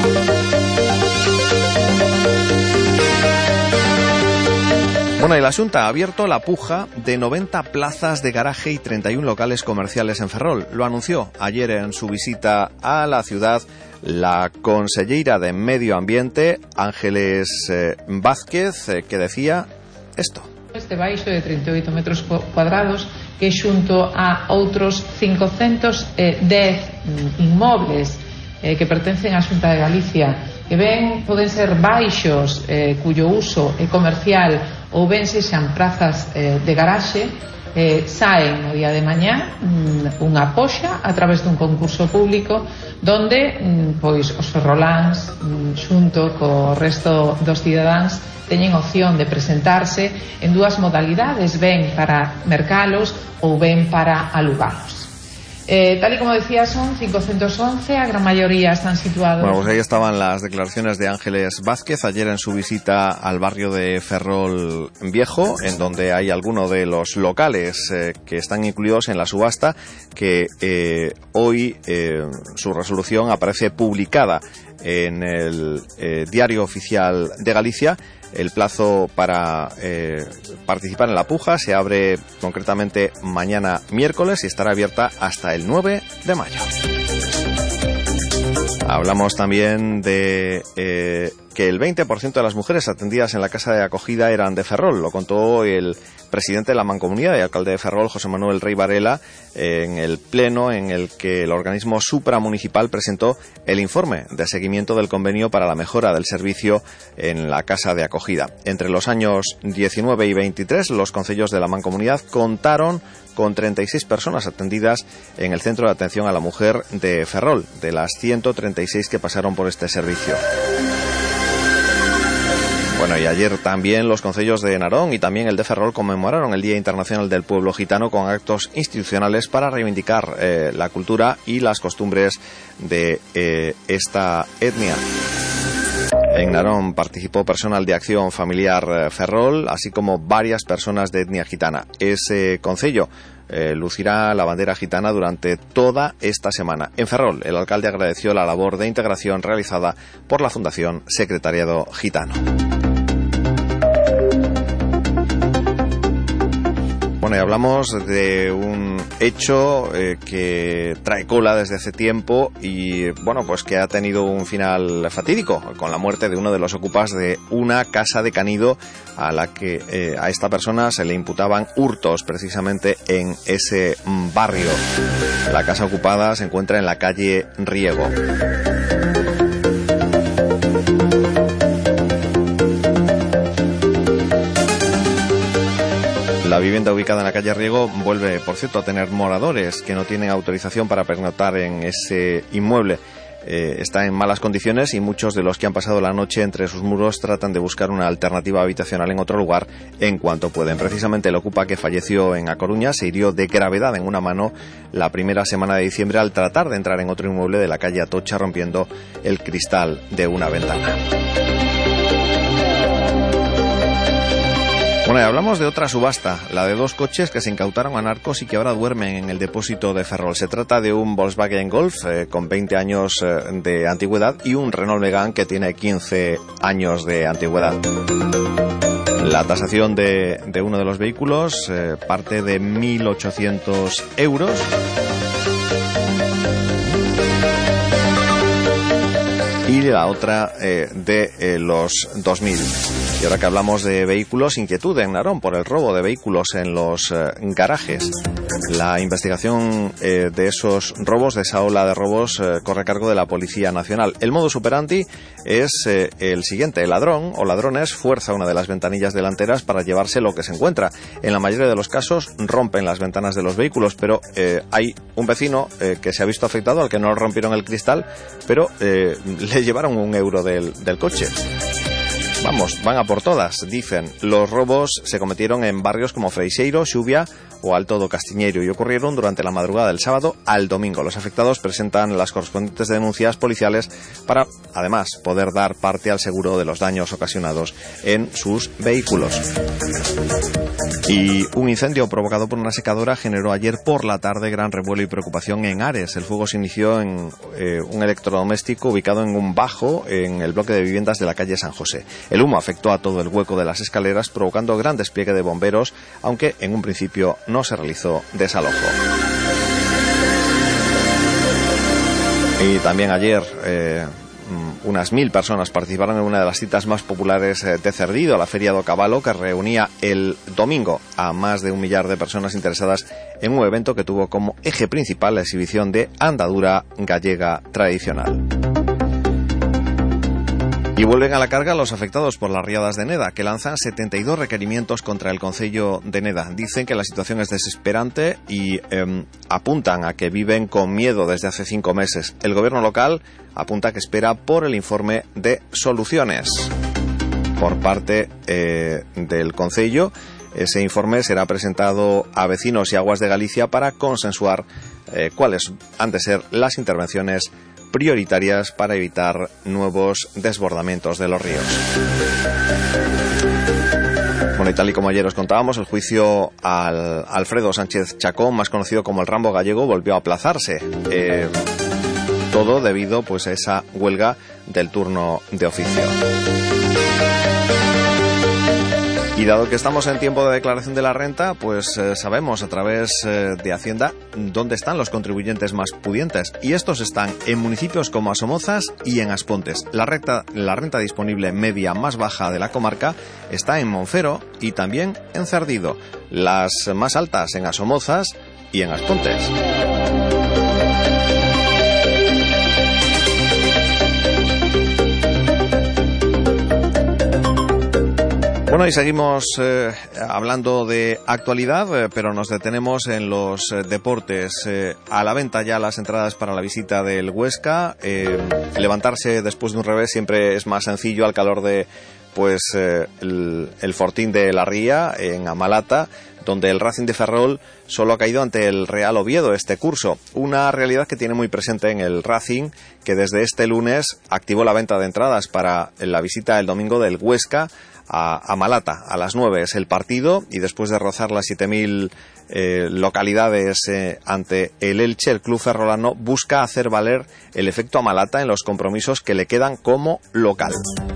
Bueno, y la Xunta ha abierto la puja de 90 plazas de garaje y 31 locales comerciales en Ferrol. Lo anunció ayer en su visita a la ciudad la conselleira de Medio Ambiente, Ángeles Vázquez, que decía esto. Este baixo de 38 metros cuadrados que xunto a outros 510 inmobles que pertencen á Xunta de Galicia, que ben poden ser baixos cuyo uso é comercial ou ben sexan prazas de garaxe, saen no día de mañá unha poxa a través dun concurso público donde pois os ferroláns xunto co resto dos cidadáns teñen opción de presentarse en dúas modalidades, ben para mercalos ou ben para alugalos. Tal y como decía, son 511, a gran mayoría están situados... Bueno, pues ahí estaban las declaraciones de Ángeles Vázquez ayer en su visita al barrio de Ferrol Viejo, en donde hay algunos de los locales que están incluidos en la subasta, que hoy su resolución aparece publicada en el Diario Oficial de Galicia. El plazo para participar en la puja se abre concretamente mañana miércoles y estará abierta hasta el 9 de mayo. Hablamos también de que el 20% de las mujeres atendidas en la casa de acogida eran de Ferrol. Lo contó el presidente de la Mancomunidad y alcalde de Ferrol, José Manuel Rey Varela, en el pleno en el que el organismo supramunicipal presentó el informe de seguimiento del convenio para la mejora del servicio en la casa de acogida. Entre los años 19 y 23, los concellos de la Mancomunidad contaron con 36 personas atendidas en el Centro de Atención a la Mujer de Ferrol, de las 136 que pasaron por este servicio. Bueno, y ayer también los concellos de Narón y también el de Ferrol conmemoraron el Día Internacional del Pueblo Gitano con actos institucionales para reivindicar la cultura y las costumbres de esta etnia. En Narón participó personal de Acción Familiar Ferrol, así como varias personas de etnia gitana. Ese concello lucirá la bandera gitana durante toda esta semana. En Ferrol, el alcalde agradeció la labor de integración realizada por la Fundación Secretariado Gitano. Bueno, y hablamos de un hecho que trae cola desde hace tiempo y, bueno, pues que ha tenido un final fatídico con la muerte de uno de los ocupas de una casa de Canido a la que a esta persona se le imputaban hurtos precisamente en ese barrio. La casa ocupada se encuentra en la calle Riego. La vivienda ubicada en la calle Riego vuelve, por cierto, a tener moradores que no tienen autorización para pernoctar en ese inmueble. Está en malas condiciones y muchos de los que han pasado la noche entre sus muros tratan de buscar una alternativa habitacional en otro lugar en cuanto pueden. Precisamente el ocupa que falleció en A Coruña se hirió de gravedad en una mano la primera semana de diciembre al tratar de entrar en otro inmueble de la calle Atocha rompiendo el cristal de una ventana. Bueno, y hablamos de otra subasta, la de 2 coches que se incautaron a narcos y que ahora duermen en el depósito de Ferrol. Se trata de un Volkswagen Golf con 20 años de antigüedad y un Renault Megane que tiene 15 años de antigüedad. La tasación de uno de los vehículos parte de 1.800 euros. Y la otra de los 2.000. Y ahora que hablamos de vehículos, inquietud en Narón por el robo de vehículos en los garajes. La investigación de esos robos, de esa ola de robos, corre a cargo de la Policía Nacional. El modus operandi es el siguiente. El ladrón o ladrones fuerza una de las ventanillas delanteras para llevarse lo que se encuentra. En la mayoría de los casos rompen las ventanas de los vehículos, pero hay un vecino que se ha visto afectado, al que no rompieron el cristal, pero le llevaron 1 euro del coche. Vamos, van a por todas, dicen. Los robos se cometieron en barrios como Freixeiro, Xuvia o Alto do Castiñeiro y ocurrieron durante la madrugada del sábado al domingo. Los afectados presentan las correspondientes denuncias policiales para, además, poder dar parte al seguro de los daños ocasionados en sus vehículos. Y un incendio provocado por una secadora generó ayer por la tarde gran revuelo y preocupación en Ares. El fuego se inició en un electrodoméstico ubicado en un bajo en el bloque de viviendas de la calle San José. El humo afectó a todo el hueco de las escaleras, provocando gran despliegue de bomberos, aunque en un principio no se realizó desalojo. Y también ayer unas 1.000 personas participaron en una de las citas más populares de Cerdido, la Feria do Caballo, que reunía el domingo a más de 1 millar de personas interesadas en un evento que tuvo como eje principal la exhibición de andadura gallega tradicional. Y vuelven a la carga los afectados por las riadas de Neda, que lanzan 72 requerimientos contra el Concello de Neda. Dicen que la situación es desesperante y apuntan a que viven con miedo desde hace 5 meses. El gobierno local apunta que espera por el informe de soluciones por parte del Concello. Ese informe será presentado a vecinos y Aguas de Galicia para consensuar cuáles han de ser las intervenciones prioritarias para evitar nuevos desbordamientos de los ríos. Bueno, y tal y como ayer os contábamos, el juicio al Alfredo Sánchez Chacón, más conocido como el Rambo gallego, volvió a aplazarse. Todo debido pues a esa huelga del turno de oficio. Y dado que estamos en tiempo de declaración de la renta, pues sabemos a través de Hacienda dónde están los contribuyentes más pudientes. Y estos están en municipios como Asomozas y en Aspontes. La renta disponible media más baja de la comarca está en Monfero y también en Cerdido. Las más altas en Asomozas y en Aspontes. Bueno, y seguimos hablando de actualidad, pero nos detenemos en los deportes. A la venta ya las entradas para la visita del Huesca. Levantarse después de un revés siempre es más sencillo al calor de el Fortín de la Ría en Amalata, donde el Racing de Ferrol solo ha caído ante el Real Oviedo este curso. Una realidad que tiene muy presente en el Racing, que desde este lunes activó la venta de entradas para la visita el domingo del Huesca a Malata. A las 9 es el partido y después de rozar las 7.000 localidades ante el Elche, el club ferrolano busca hacer valer el efecto Amalata en los compromisos que le quedan como local.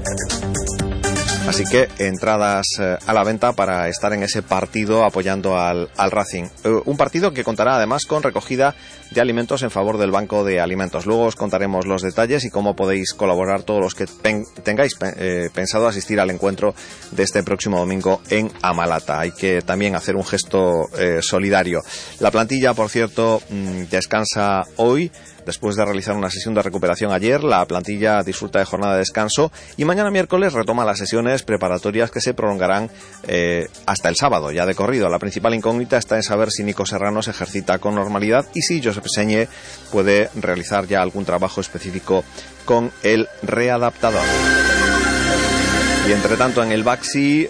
Así que entradas a la venta para estar en ese partido apoyando al Racing. Un partido que contará además con recogida de alimentos en favor del Banco de Alimentos. Luego os contaremos los detalles y cómo podéis colaborar todos los que tengáis pensado asistir al encuentro de este próximo domingo en Amalata. Hay que también hacer un gesto solidario. La plantilla, por cierto, descansa hoy. Después de realizar una sesión de recuperación ayer, la plantilla disfruta de jornada de descanso y mañana miércoles retoma las sesiones preparatorias que se prolongarán hasta el sábado, ya de corrido. La principal incógnita está en saber si Nico Serrano se ejercita con normalidad y si Josep Señé puede realizar ya algún trabajo específico con el readaptador. Y entre tanto en el Baxi,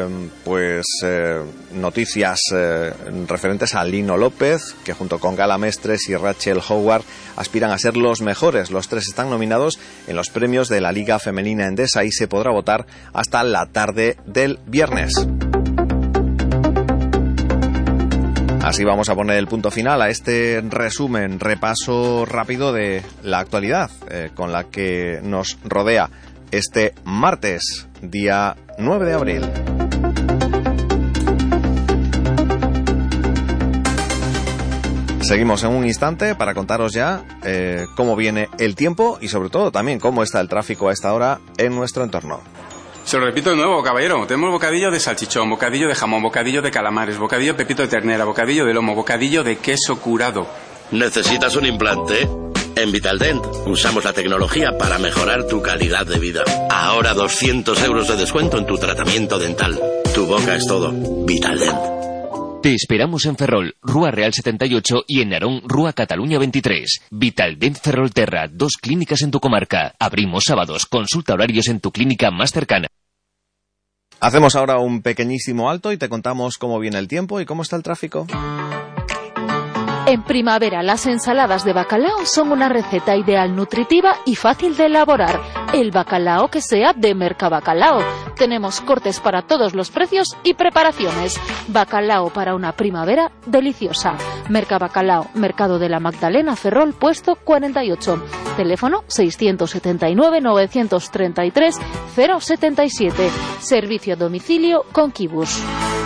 noticias referentes a Lino López, que junto con Gala Mestres y Rachel Howard aspiran a ser los mejores. Los tres están nominados en los premios de la Liga Femenina Endesa y se podrá votar hasta la tarde del viernes. Así vamos a poner el punto final a este resumen, repaso rápido de la actualidad con la que nos rodea este martes, día 9 de abril. Seguimos en un instante para contaros ya cómo viene el tiempo y sobre todo también cómo está el tráfico a esta hora en nuestro entorno. Se lo repito de nuevo, caballero. Tenemos bocadillo de salchichón, bocadillo de jamón, bocadillo de calamares, bocadillo de pepito de ternera, bocadillo de lomo, bocadillo de queso curado. ¿Necesitas un implante? En Vitaldent usamos la tecnología para mejorar tu calidad de vida. Ahora 200 euros de descuento en tu tratamiento dental. Tu boca es todo. Vitaldent. Te esperamos en Ferrol, Rúa Real 78 y en Narón, Rúa Cataluña 23. Vitaldent Ferrolterra, 2 clínicas en tu comarca. Abrimos sábados, consulta horarios en tu clínica más cercana. Hacemos ahora un pequeñísimo alto y te contamos cómo viene el tiempo y cómo está el tráfico. En primavera, las ensaladas de bacalao son una receta ideal, nutritiva y fácil de elaborar. El bacalao que sea de Mercabacalao. Tenemos cortes para todos los precios y preparaciones. Bacalao para una primavera deliciosa. Mercabacalao, Mercado de la Magdalena, Ferrol, puesto 48. Teléfono 679-933-077. Servicio a domicilio con Kibus.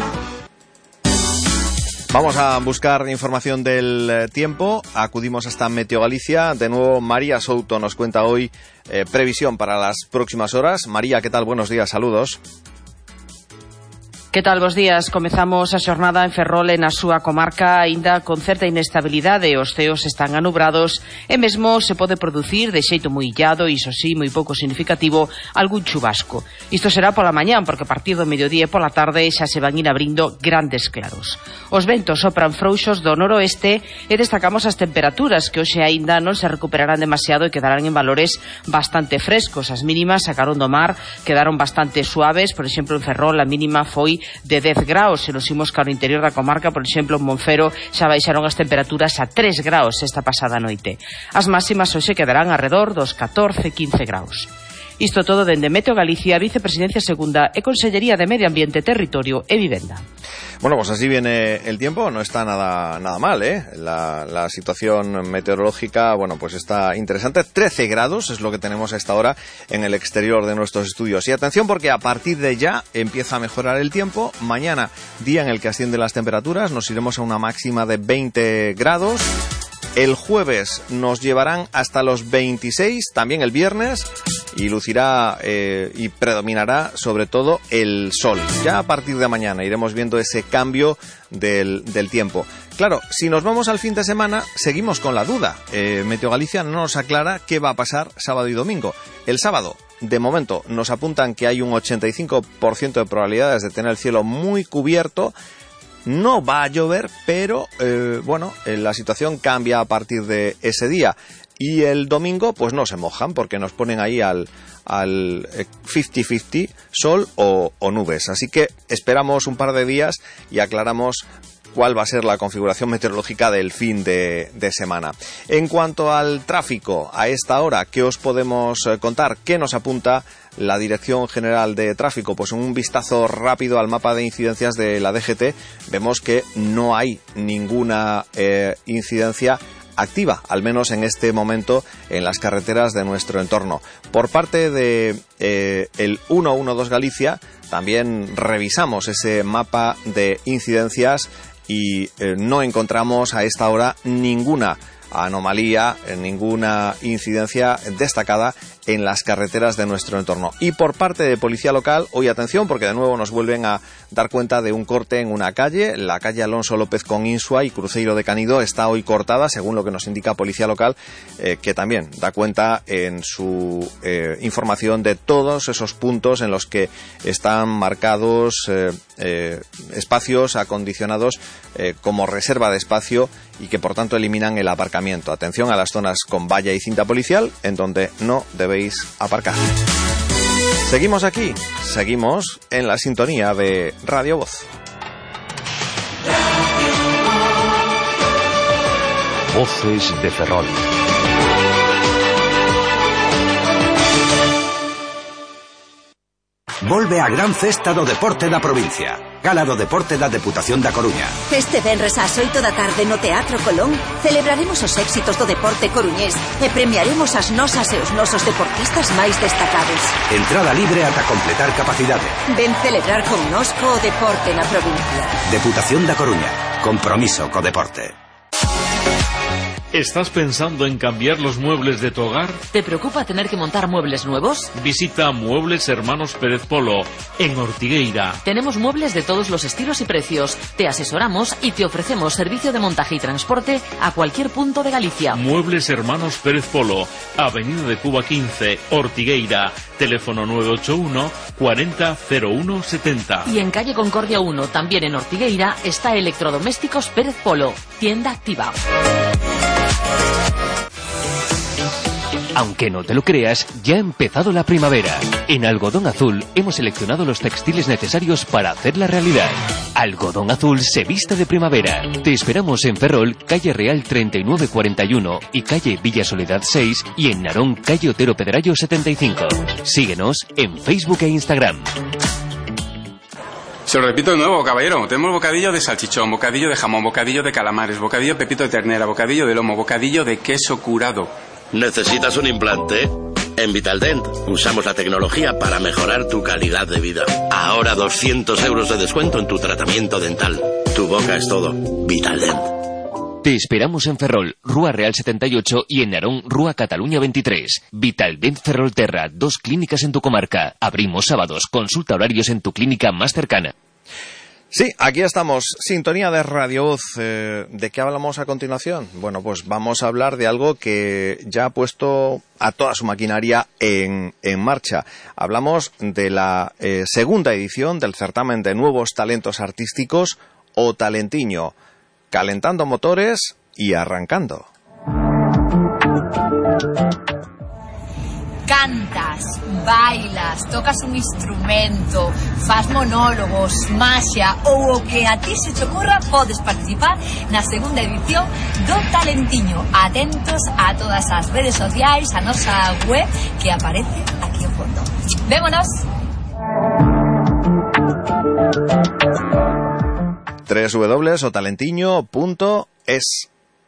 Vamos a buscar información del tiempo. Acudimos hasta Meteo Galicia. De nuevo, María Souto nos cuenta hoy previsión para las próximas horas. María, ¿qué tal? Buenos días, saludos. Que tal, bos días? Comezamos a xornada en Ferrol e na súa comarca aínda con certa inestabilidade. Os ceos están anubrados e mesmo se pode producir de xeito moi illado e, iso sí, moi pouco significativo, algún chubasco. Isto será pola mañán, porque a partir do mediodía e pola tarde xa se van ir abrindo grandes claros. Os ventos sopran frouxos do noroeste e destacamos as temperaturas que hoxe aínda non se recuperarán demasiado e quedarán en valores bastante frescos. As mínimas sacaron do mar, quedaron bastante suaves. Por exemplo, en Ferrol a mínima foi de 10 graus, se nos imos cara ao interior da comarca, por exemplo, en Monfero xa baixaron as temperaturas a 3 graus esta pasada noite. As máximas hoxe quedarán alrededor dos 14-15 graus. Isto todo dende Meteo Galicia, Vicepresidencia Segunda e Consellería de Medio Ambiente, Territorio e Vivenda. Bueno, pues así viene el tiempo, no está nada mal, ¿eh? La situación meteorológica, bueno, pues está interesante. 13 grados es lo que tenemos a esta hora en el exterior de nuestros estudios. Y atención, porque a partir de ya empieza a mejorar el tiempo. Mañana, día en el que ascienden las temperaturas, nos iremos a una máxima de 20 grados. El jueves nos llevarán hasta los 26, también el viernes, y lucirá y predominará sobre todo el sol. Ya a partir de mañana iremos viendo ese cambio del tiempo. Claro, si nos vamos al fin de semana, seguimos con la duda. Meteo Galicia no nos aclara qué va a pasar sábado y domingo. El sábado, de momento, nos apuntan que hay un 85% de probabilidades de tener el cielo muy cubierto. No va a llover, pero la situación cambia a partir de ese día. Y el domingo, pues no se mojan, porque nos ponen ahí al 50-50 sol o nubes. Así que esperamos un par de días y aclaramos cuál va a ser la configuración meteorológica del fin de semana. En cuanto al tráfico, a esta hora, ¿qué os podemos contar? ¿Qué nos apunta la Dirección General de Tráfico? Pues un vistazo rápido al mapa de incidencias de la DGT, vemos que no hay ninguna incidencia activa, al menos en este momento, en las carreteras de nuestro entorno. Por parte de el 112 Galicia, también revisamos ese mapa de incidencias y no encontramos a esta hora ninguna anomalía, ninguna incidencia destacada en las carreteras de nuestro entorno. Y por parte de Policía Local, hoy atención, porque de nuevo nos vuelven a dar cuenta de un corte en una calle. La calle Alonso López con Insua y Cruceiro de Canido está hoy cortada, según lo que nos indica Policía Local, que también da cuenta en su información de todos esos puntos en los que están marcados espacios acondicionados como reserva de espacio y que por tanto eliminan el aparcamiento. Atención a las zonas con valla y cinta policial, en donde no debéis aparcar. Seguimos aquí, seguimos en la sintonía de Radio Voz. Voces de Ferrol. volve a gran festa do deporte da provincia. Gala do deporte da Deputación da Coruña. Este venres ás 8 da tarde no Teatro Colón celebraremos os éxitos do deporte coruñés e premiaremos as nosas e os nosos deportistas máis destacados. Entrada libre ata completar capacidade. Ven celebrar connosco o deporte na provincia. Deputación da Coruña. Compromiso co deporte. ¿Estás pensando en cambiar los muebles de tu hogar? ¿Te preocupa tener que montar muebles nuevos? Visita Muebles Hermanos Pérez Polo, en Ortigueira. Tenemos muebles de todos los estilos y precios. Te asesoramos y te ofrecemos servicio de montaje y transporte a cualquier punto de Galicia. Muebles Hermanos Pérez Polo, Avenida de Cuba 15, Ortigueira. Teléfono 981 40 01 70. Y en calle Concordia 1, también en Ortigueira, está Electrodomésticos Pérez Polo, tienda activa. Aunque no te lo creas, ya ha empezado la primavera. En Algodón Azul hemos seleccionado los textiles necesarios para hacerla realidad. Algodón Azul se viste de primavera. Te esperamos en Ferrol, calle Real 3941 y calle Villa Soledad 6 y en Narón, calle Otero Pedrayo 75. Síguenos en Facebook e Instagram. Se lo repito de nuevo, caballero. Tenemos bocadillo de salchichón, bocadillo de jamón, bocadillo de calamares, bocadillo de pepito de ternera, bocadillo de lomo, bocadillo de queso curado. ¿Necesitas un implante? En Vitaldent usamos la tecnología para mejorar tu calidad de vida. Ahora 200 euros de descuento en tu tratamiento dental. Tu boca es todo. Vitaldent. Te esperamos en Ferrol, Rúa Real 78 y en Narón, Rúa Cataluña 23. Vitaldent Ferrolterra, 2 clínicas en tu comarca. Abrimos sábados. Consulta horarios en tu clínica más cercana. Sí, aquí estamos. Sintonía de Radio Voz. ¿De qué hablamos a continuación? Bueno, pues vamos a hablar de algo que ya ha puesto a toda su maquinaria en marcha. Hablamos de la segunda edición del certamen de nuevos talentos artísticos O Talentiño. Calentando motores y arrancando. Cantas, bailas, tocas un instrumento, faz monólogos, maxia ou o que a ti se te ocurra, podes participar na segunda edición do Talentiño. Atentos a todas as redes sociais, a nosa web que aparece aquí ao fondo. Vémonos. www.otalentiño.es.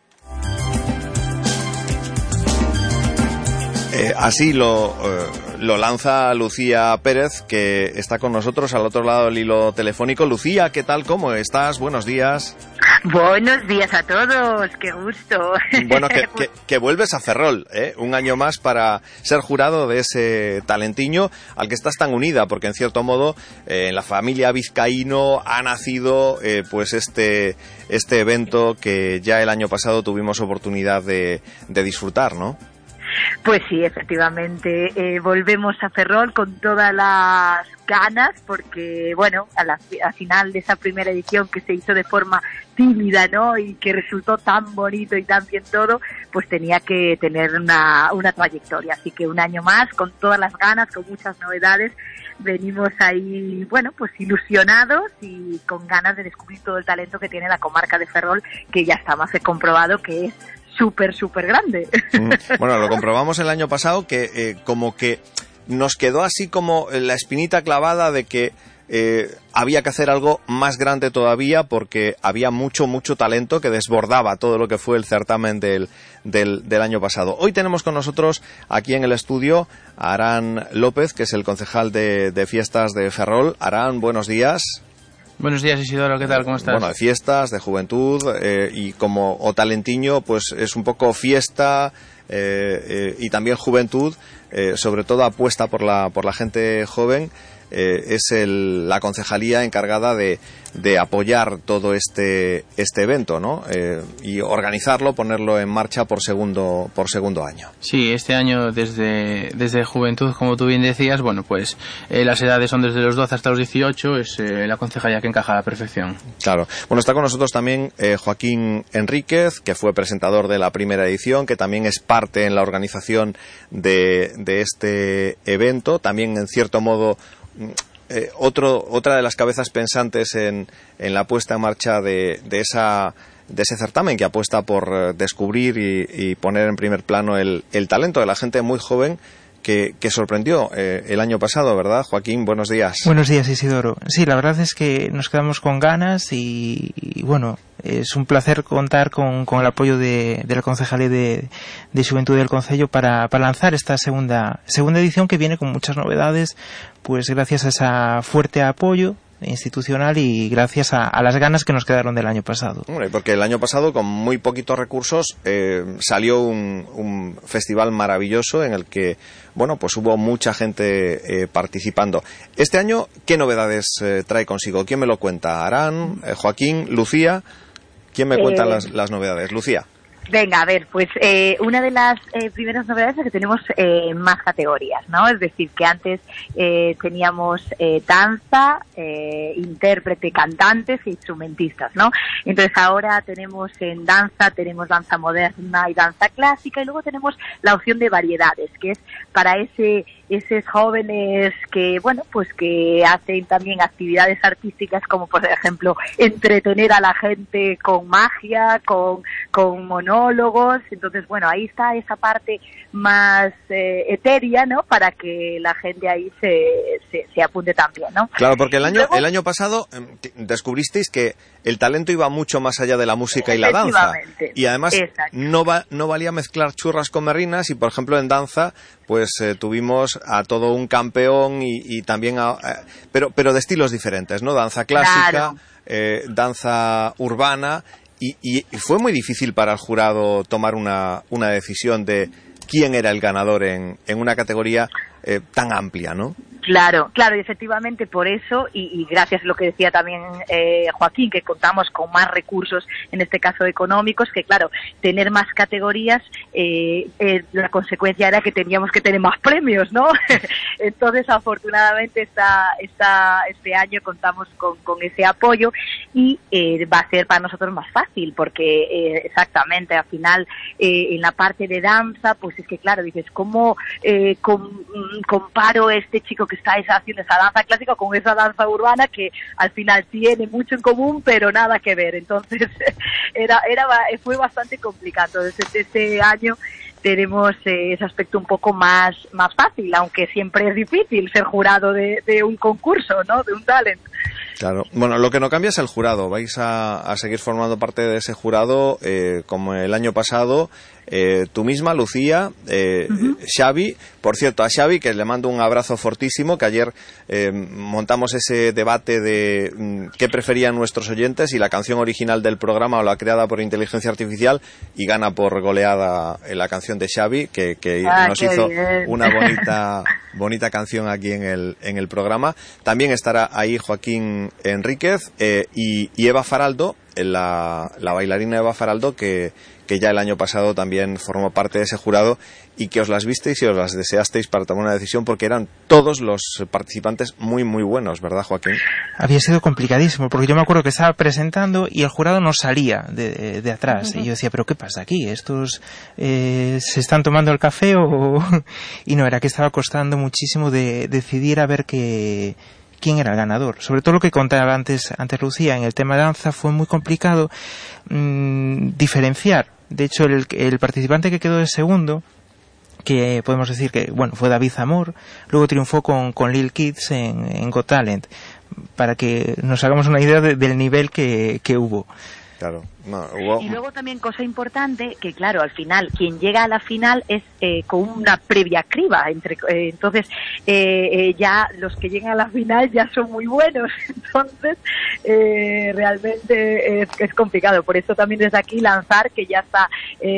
Así lo lanza Lucía Pérez, que está con nosotros al otro lado del hilo telefónico. Lucía, ¿qué tal? ¿Cómo estás? Buenos días. Buenos días a todos, qué gusto. Bueno, que vuelves a Ferrol, un año más para ser jurado de ese Talentiño al que estás tan unida, porque en cierto modo en la familia Vizcaíno ha nacido pues este evento que ya el año pasado tuvimos oportunidad de disfrutar, ¿no? Pues sí, efectivamente, volvemos a Ferrol con todas las ganas, porque bueno, al final de esa primera edición que se hizo de forma tímida, ¿no?, y que resultó tan bonito y tan bien todo, pues tenía que tener una trayectoria. Así que un año más, con todas las ganas, con muchas novedades, venimos ahí, bueno, pues ilusionados y con ganas de descubrir todo el talento que tiene la comarca de Ferrol, que ya está más que comprobado que es súper grande. Bueno, lo comprobamos el año pasado, que como que nos quedó así como la espinita clavada de que había que hacer algo más grande todavía, porque había mucho talento que desbordaba todo lo que fue el certamen del año pasado. Hoy tenemos con nosotros aquí en el estudio a Arán López, que es el concejal de fiestas de Ferrol. Arán, buenos días. Buenos días, Isidoro, ¿qué tal? ¿Cómo estás? Bueno, de fiestas, de juventud, y como O Talentiño, pues es un poco fiesta y también juventud, sobre todo apuesta por la gente joven. Es la concejalía encargada de apoyar todo este evento, ¿no? Y organizarlo, ponerlo en marcha por segundo año. Sí, este año desde Juventud, como tú bien decías, bueno, pues las edades son desde los 12 hasta los 18, es la concejalía que encaja a la perfección. Claro. Bueno, está con nosotros también Joaquín Enríquez, que fue presentador de la primera edición, que también es parte en la organización de este evento, también en cierto modo otra de las cabezas pensantes en la puesta en marcha de ese certamen, que apuesta por descubrir y poner en primer plano el talento de la gente muy joven que sorprendió el año pasado, ¿verdad, Joaquín? Buenos días. Buenos días, Isidoro. Sí, la verdad es que nos quedamos con ganas y bueno, es un placer contar con el apoyo de la Concejalía de Xuventud del Concello para lanzar esta segunda edición, que viene con muchas novedades, pues gracias a ese fuerte apoyo institucional y gracias a las ganas que nos quedaron del año pasado. Hombre, porque el año pasado, con muy poquitos recursos, salió un festival maravilloso en el que, bueno, pues hubo mucha gente participando. Este año, ¿qué novedades trae consigo? ¿Quién me lo cuenta? ¿Arán, Joaquín, Lucía? ¿Quién me cuenta las novedades? Lucía. Venga, a ver, pues una de las primeras novedades es que tenemos más categorías, ¿no? Es decir, que antes teníamos danza, intérprete, cantantes e instrumentistas, ¿no? Entonces ahora tenemos danza moderna y danza clásica, y luego tenemos la opción de variedades, que es para esos jóvenes que, bueno, pues que hacen también actividades artísticas, como por ejemplo entretener a la gente con magia, con monólogos. Entonces, bueno, ahí está esa parte más etérea, ¿no? Para que la gente ahí se apunte también, ¿no? Claro, porque el año pasado descubristeis que el talento iba mucho más allá de la música y la danza. Y además no valía mezclar churras con merrinas, y por ejemplo en danza pues tuvimos a todo un campeón y también pero de estilos diferentes, ¿no? Danza clásica, claro. Danza urbana, y fue muy difícil para el jurado tomar una decisión de quién era el ganador en una categoría tan amplia, ¿no? Claro, y efectivamente por eso, y gracias a lo que decía también Joaquín, que contamos con más recursos, en este caso económicos, que claro, tener más categorías, la consecuencia era que teníamos que tener más premios, ¿no? Entonces, afortunadamente, este año contamos con ese apoyo, y va a ser para nosotros más fácil, porque exactamente, al final, en la parte de danza, pues es que claro, dices, ¿cómo comparo este chico que está haciendo esa danza clásica con esa danza urbana, que al final tiene mucho en común pero nada que ver? Entonces fue bastante complicado. Desde este año tenemos ese aspecto un poco más fácil, aunque siempre es difícil ser jurado de un concurso, ¿no? De un talent. Claro. Bueno, lo que no cambia es el jurado. Vais a seguir formando parte de ese jurado como el año pasado. Tú misma, Lucía, Xavi. Por cierto, a Xavi, que le mando un abrazo fortísimo, que ayer montamos ese debate de qué preferían nuestros oyentes, y la canción original del programa o la creada por inteligencia artificial, y gana por goleada la canción de Xavi, que nos hizo una bonita canción aquí en el programa. También estará ahí Joaquín Enríquez y Eva Faraldo, la bailarina Eva Faraldo, que ya el año pasado también formó parte de ese jurado, y que os las visteis y os las deseasteis para tomar una decisión, porque eran todos los participantes muy muy buenos, ¿verdad, Joaquín? Había sido complicadísimo, porque yo me acuerdo que estaba presentando y el jurado no salía de atrás, y yo decía, ¿pero qué pasa aquí? ¿Estos se están tomando el café o...? Y no, era que estaba costando muchísimo de decidir a ver quién era el ganador. Sobre todo lo que contaba antes Lucía, en el tema de danza fue muy complicado diferenciar. De hecho, el participante que quedó de segundo, que podemos decir que fue David Zamor, luego triunfó con Lil Kids en Got Talent, para que nos hagamos una idea del nivel que hubo. Claro. Y luego también cosa importante, que claro, al final quien llega a la final es con una previa criba, entonces ya los que llegan a la final ya son muy buenos, entonces realmente es complicado. Por eso también desde aquí lanzar que ya está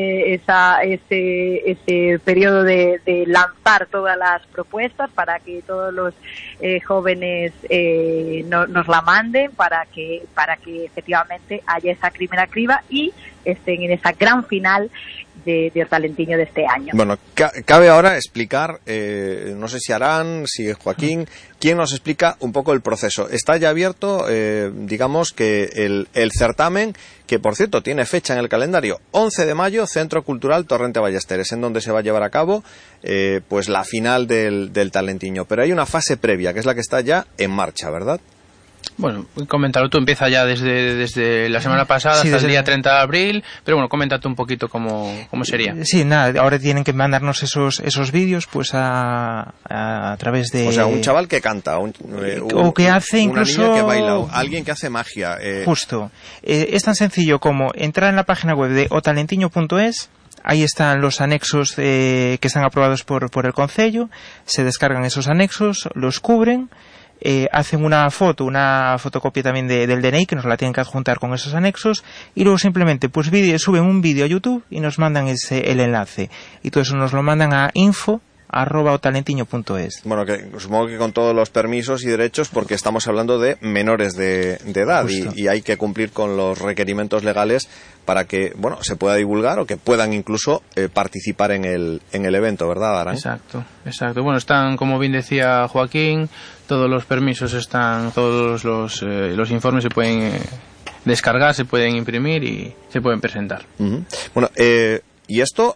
ese periodo de lanzar todas las propuestas para que todos los jóvenes nos la manden, para que efectivamente haya esa primera criba y estén en esa gran final de Talentiño de este año. Bueno, cabe ahora explicar, no sé si Arán, si Joaquín, ¿quién nos explica un poco el proceso? Está ya abierto, digamos que el certamen, que por cierto tiene fecha en el calendario, 11 de mayo, Centro Cultural Torrente Ballesteres, en donde se va a llevar a cabo pues la final del Talentiño. Pero hay una fase previa, que es la que está ya en marcha, ¿verdad? Bueno, coméntalo tú, empieza ya desde la semana pasada hasta el día 30 de abril, pero bueno, coméntate un poquito cómo sería. Sí, nada, ahora tienen que mandarnos esos vídeos pues a través de... O sea, un chaval que canta, o que hace incluso... Una niña que baila, alguien que hace magia. Justo. Es tan sencillo como entrar en la página web de otalentiño.es. Ahí están los anexos que están aprobados por el Concello, se descargan esos anexos, los cubren, hacen una fotocopia también del DNI que nos la tienen que adjuntar con esos anexos y luego simplemente pues suben un vídeo a YouTube y nos mandan el enlace y todo eso nos lo mandan a info@otalentiño.es. Bueno, que supongo que con todos los permisos y derechos, porque estamos hablando de menores de edad y hay que cumplir con los requerimientos legales para que, bueno, se pueda divulgar o que puedan incluso participar en el evento, ¿verdad, Arán? Exacto. Bueno, están, como bien decía Joaquín, todos los permisos están, todos los informes se pueden descargar, se pueden imprimir y se pueden presentar. Uh-huh. Bueno, y esto...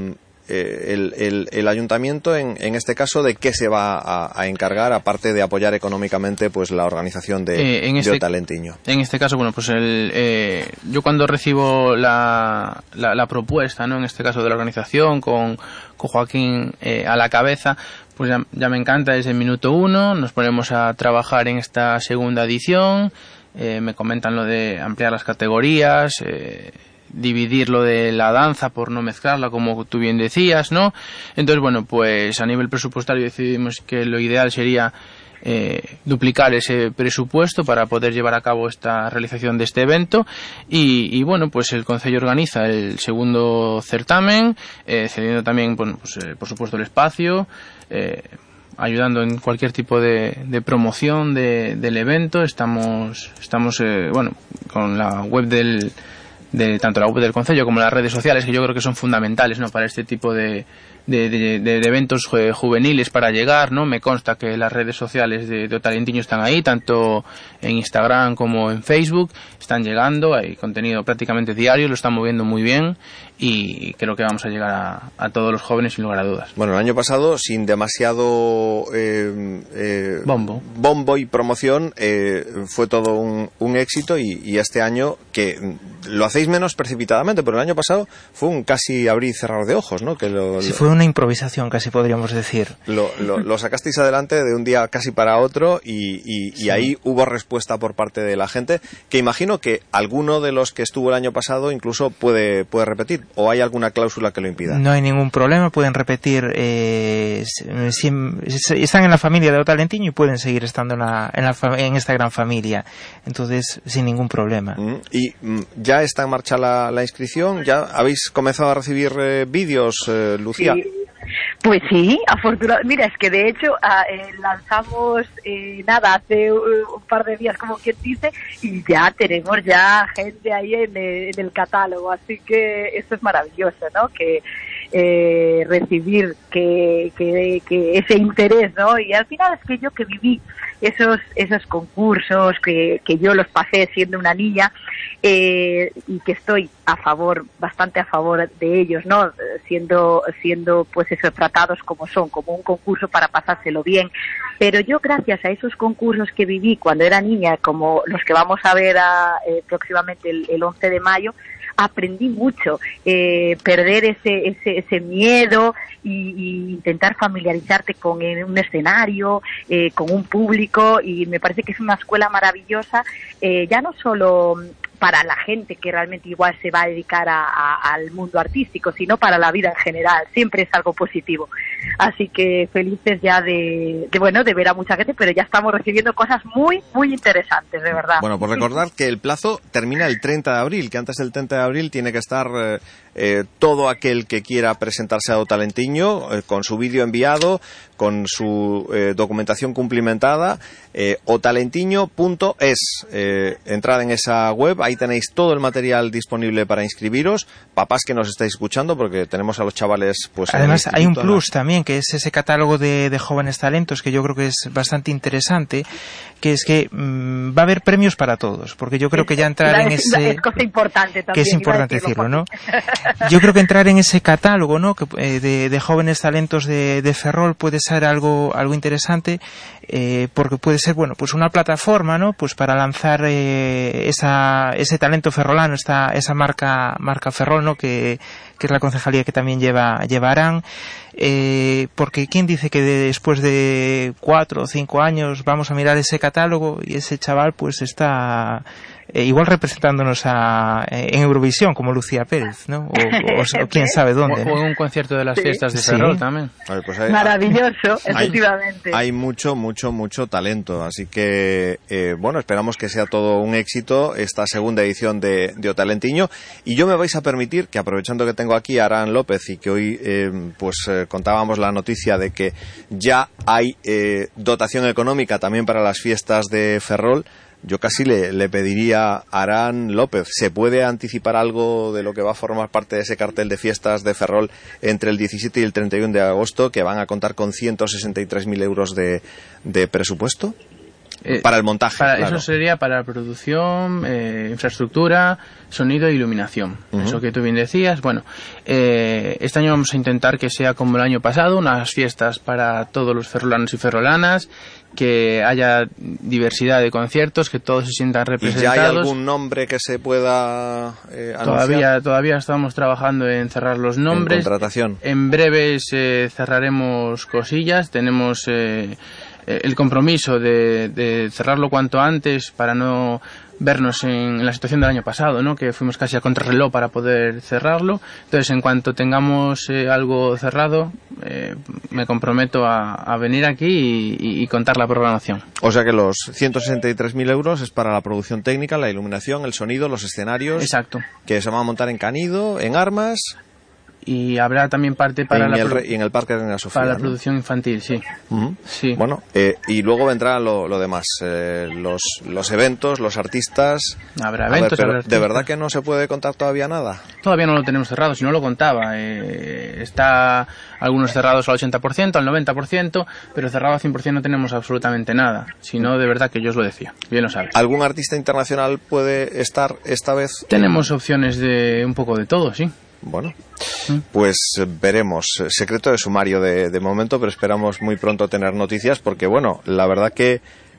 el ayuntamiento en este caso, ¿de qué se va a encargar aparte de apoyar económicamente pues la organización de Otalentiño? En este caso, bueno, pues yo cuando recibo la propuesta, ¿no?, en este caso de la organización con Joaquín a la cabeza, pues ya me encanta desde el minuto 1, nos ponemos a trabajar en esta segunda edición, me comentan lo de ampliar las categorías, dividir lo de la danza por no mezclarla, como tú bien decías, ¿no? Entonces, bueno, pues a nivel presupuestario decidimos que lo ideal sería duplicar ese presupuesto para poder llevar a cabo esta realización de este evento y bueno, pues el Concello organiza el segundo certamen, cediendo también, bueno, pues, por supuesto el espacio, ayudando en cualquier tipo de promoción del evento. Estamos bueno, con la web de tanto la web del Concello como las redes sociales, que yo creo que son fundamentales, ¿no?, para este tipo de eventos juveniles para llegar, ¿no? Me consta que las redes sociales de Otalentiño están ahí, tanto en Instagram como en Facebook, están llegando, hay contenido prácticamente diario, lo están moviendo muy bien y creo que vamos a llegar a todos los jóvenes sin lugar a dudas. Bueno, el año pasado, sin demasiado bombo y promoción, fue todo un éxito y este año, que lo hacéis menos precipitadamente, pero el año pasado fue un casi abrir y cerrar de ojos, ¿no? Sí, fue una improvisación, casi podríamos decir. Lo sacasteis adelante de un día casi para otro y ahí hubo respuesta por parte de la gente, que imagino que alguno de los que estuvo el año pasado incluso puede repetir, o hay alguna cláusula que lo impida. No hay ningún problema, pueden repetir, están en la familia de Otalentiño y pueden seguir estando en esta gran familia, entonces sin ningún problema. ¿Y ya está en marcha la inscripción? ¿Ya habéis comenzado a recibir vídeos, Lucía? Sí. Pues sí, afortunadamente. Mira, es que de hecho lanzamos hace un par de días, como quien dice, y ya tenemos gente ahí en el catálogo, así que esto es maravilloso, ¿no? Que recibir que ese interés, ¿no? Y al final es que yo que viví esos concursos que yo los pasé siendo una niña, y que estoy bastante a favor de ellos, ¿no? Siendo pues eso, tratados como son, como un concurso para pasárselo bien. Pero yo, gracias a esos concursos que viví cuando era niña, como los que vamos a ver próximamente el 11 de mayo, aprendí mucho, perder ese miedo y intentar familiarizarte con un escenario, con un público, y me parece que es una escuela maravillosa, ya no solo para la gente que realmente igual se va a dedicar al mundo artístico, sino para la vida en general. Siempre es algo positivo. Así que felices ya de ver a mucha gente, pero ya estamos recibiendo cosas muy, muy interesantes, de verdad. Bueno, por recordar que el plazo termina el 30 de abril, que antes del 30 de abril tiene que estar todo aquel que quiera presentarse a Otalentiño con su vídeo enviado, con su documentación cumplimentada, otalentiño.es. Entrad en esa web, ahí tenéis todo el material disponible para inscribiros. Papás que nos estáis escuchando, porque tenemos a los chavales pues. Además hay un plus también, también, que es ese catálogo de jóvenes talentos, que yo creo que es bastante interesante, que es que va a haber premios para todos, porque yo creo que ya entrar en ese... Es cosa importante también. Que es importante decirlo, ¿no? Yo creo que entrar en ese catálogo, ¿no? Que, de jóvenes talentos de Ferrol puede ser algo interesante, porque puede ser, bueno, pues una plataforma, ¿no? Pues para lanzar ese talento ferrolano, esa marca Ferrol, ¿no? Que es la concejalía que también llevarán, porque quién dice que después de 4 o 5 años vamos a mirar ese catálogo y ese chaval pues está igual representándonos en Eurovisión, como Lucía Pérez, ¿no? O quién sabe dónde. O en un concierto de las fiestas de Ferrol también. Pues maravilloso, efectivamente. Hay mucho talento, así que, bueno, esperamos que sea todo un éxito esta segunda edición de O Talentiño. Y yo me vais a permitir que, aprovechando que tengo aquí a Arán López y que hoy contábamos la noticia de que ya hay dotación económica también para las fiestas de Ferrol, yo casi le pediría a Arán López, ¿se puede anticipar algo de lo que va a formar parte de ese cartel de fiestas de Ferrol entre el 17 y el 31 de agosto, que van a contar con 163.000 euros de presupuesto? Para el montaje, claro. Eso sería para producción, infraestructura, sonido e iluminación. Eso que tú bien decías. Bueno, este año vamos a intentar que sea como el año pasado, unas fiestas para todos los ferrolanos y ferrolanas, que haya diversidad de conciertos, que todos se sientan representados. ¿Y ya hay algún nombre que se pueda anunciar? Todavía estamos trabajando en cerrar los nombres. En contratación. En breves cerraremos cosillas. Tenemos el compromiso de cerrarlo cuanto antes para no vernos en la situación del año pasado, ¿no? Que fuimos casi a contrarreloj para poder cerrarlo. Entonces, en cuanto tengamos algo cerrado, me comprometo a venir aquí y contar la programación. O sea que los 163.000 euros es para la producción técnica, la iluminación, el sonido, los escenarios. Exacto. Que se van a montar en Canido, en Armas. Y habrá también parte para y en el Parque Reina Sofía, para la ¿no? producción infantil, sí. Sí. Bueno, y luego vendrá lo demás, los eventos, los artistas. Habrá eventos, pero habrá artistas. ¿De verdad que no se puede contar todavía nada? Todavía no lo tenemos cerrado, si no lo contaba. Está algunos cerrados al 80%, al 90%, pero cerrado al 100% no tenemos absolutamente nada. Si no, de verdad que yo os lo decía, bien lo sabes. ¿Algún artista internacional puede estar esta vez? Tenemos opciones de un poco de todo, sí. Bueno, pues veremos. Secreto de sumario de momento, pero esperamos muy pronto tener noticias porque, bueno, la verdad que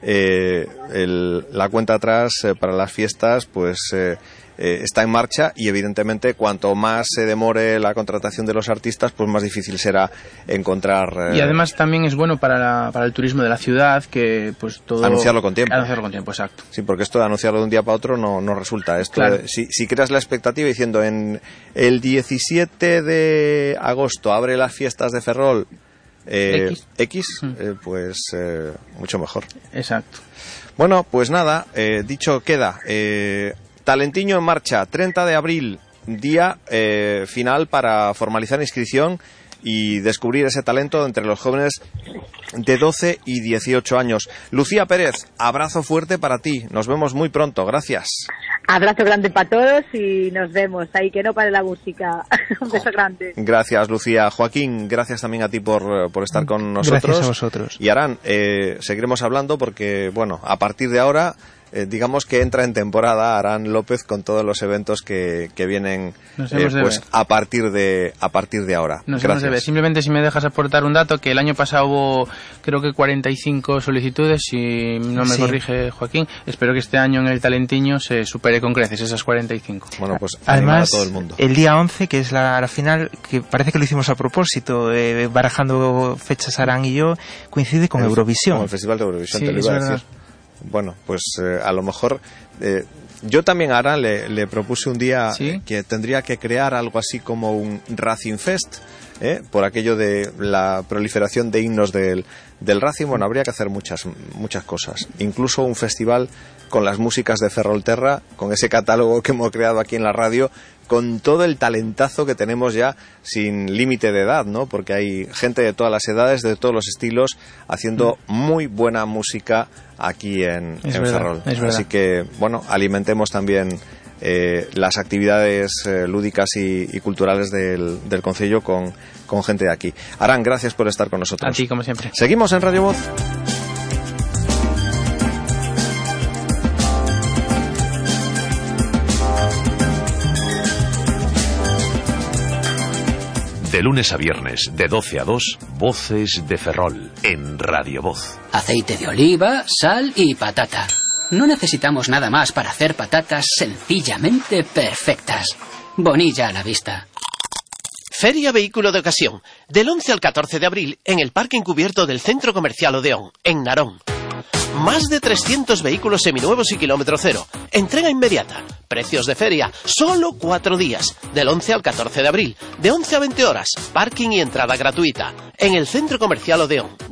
la cuenta atrás para las fiestas pues está en marcha y evidentemente cuanto más se demore la contratación de los artistas pues más difícil será encontrar... Y además también es bueno para el turismo de la ciudad que pues todo... Anunciarlo con tiempo. Anunciarlo con tiempo, exacto. Sí, porque esto de anunciarlo de un día para otro no resulta. Esto claro. Si creas la expectativa diciendo en el 17 de agosto abre las fiestas de Ferrol pues mucho mejor. Exacto. Bueno, pues nada, dicho queda. Talentiño en marcha, 30 de abril, día final para formalizar inscripción y descubrir ese talento entre los jóvenes de 12 y 18 años. Lucía Pérez, abrazo fuerte para ti. Nos vemos muy pronto. Gracias. Abrazo grande para todos y nos vemos. Ahí que no pare la música. Un beso grande. Gracias, Lucía. Joaquín, gracias también a ti por estar con nosotros. Gracias a vosotros. Y Arán, seguiremos hablando porque, bueno, a partir de ahora... digamos que entra en temporada Arán López con todos los eventos que vienen pues a partir de ahora. Gracias. Simplemente si me dejas aportar un dato, que el año pasado hubo creo que 45 solicitudes, si no me corrige Joaquín. Espero que este año en el Talentiño se supere con creces esas 45. Bueno, pues además, a todo el mundo. El día 11, que es la final, que parece que lo hicimos a propósito, barajando fechas Arán y yo, coincide con Eurovisión. Con el Festival de Eurovisión, sí, te lo iba a decir. Bueno, pues a lo mejor yo también ahora le propuse un día que tendría que crear algo así como un Racing Fest, por aquello de la proliferación de himnos del Racing. Bueno, habría que hacer muchas cosas, incluso un festival con las músicas de Ferrolterra, con ese catálogo que hemos creado aquí en la radio, con todo el talentazo que tenemos ya sin límite de edad, ¿no? Porque hay gente de todas las edades, de todos los estilos, haciendo muy buena música aquí en Ferrol. Es verdad. Así que, bueno, alimentemos también las actividades lúdicas y culturales del concello con gente de aquí. Arán, gracias por estar con nosotros. A ti, como siempre. Seguimos en Radio Voz. De lunes a viernes, de 12 a 2, Voces de Ferrol, en Radio Voz. Aceite de oliva, sal y patata. No necesitamos nada más para hacer patatas sencillamente perfectas. Bonilla a la vista. Feria Vehículo de Ocasión, del 11 al 14 de abril en el Parque Encubierto del Centro Comercial Odeón, en Narón. Más de 300 vehículos seminuevos y kilómetro cero. Entrega inmediata. Precios de feria. Solo 4 días. Del 11 al 14 de abril. De 11 a 20 horas. Parking y entrada gratuita. En el Centro Comercial Odeón.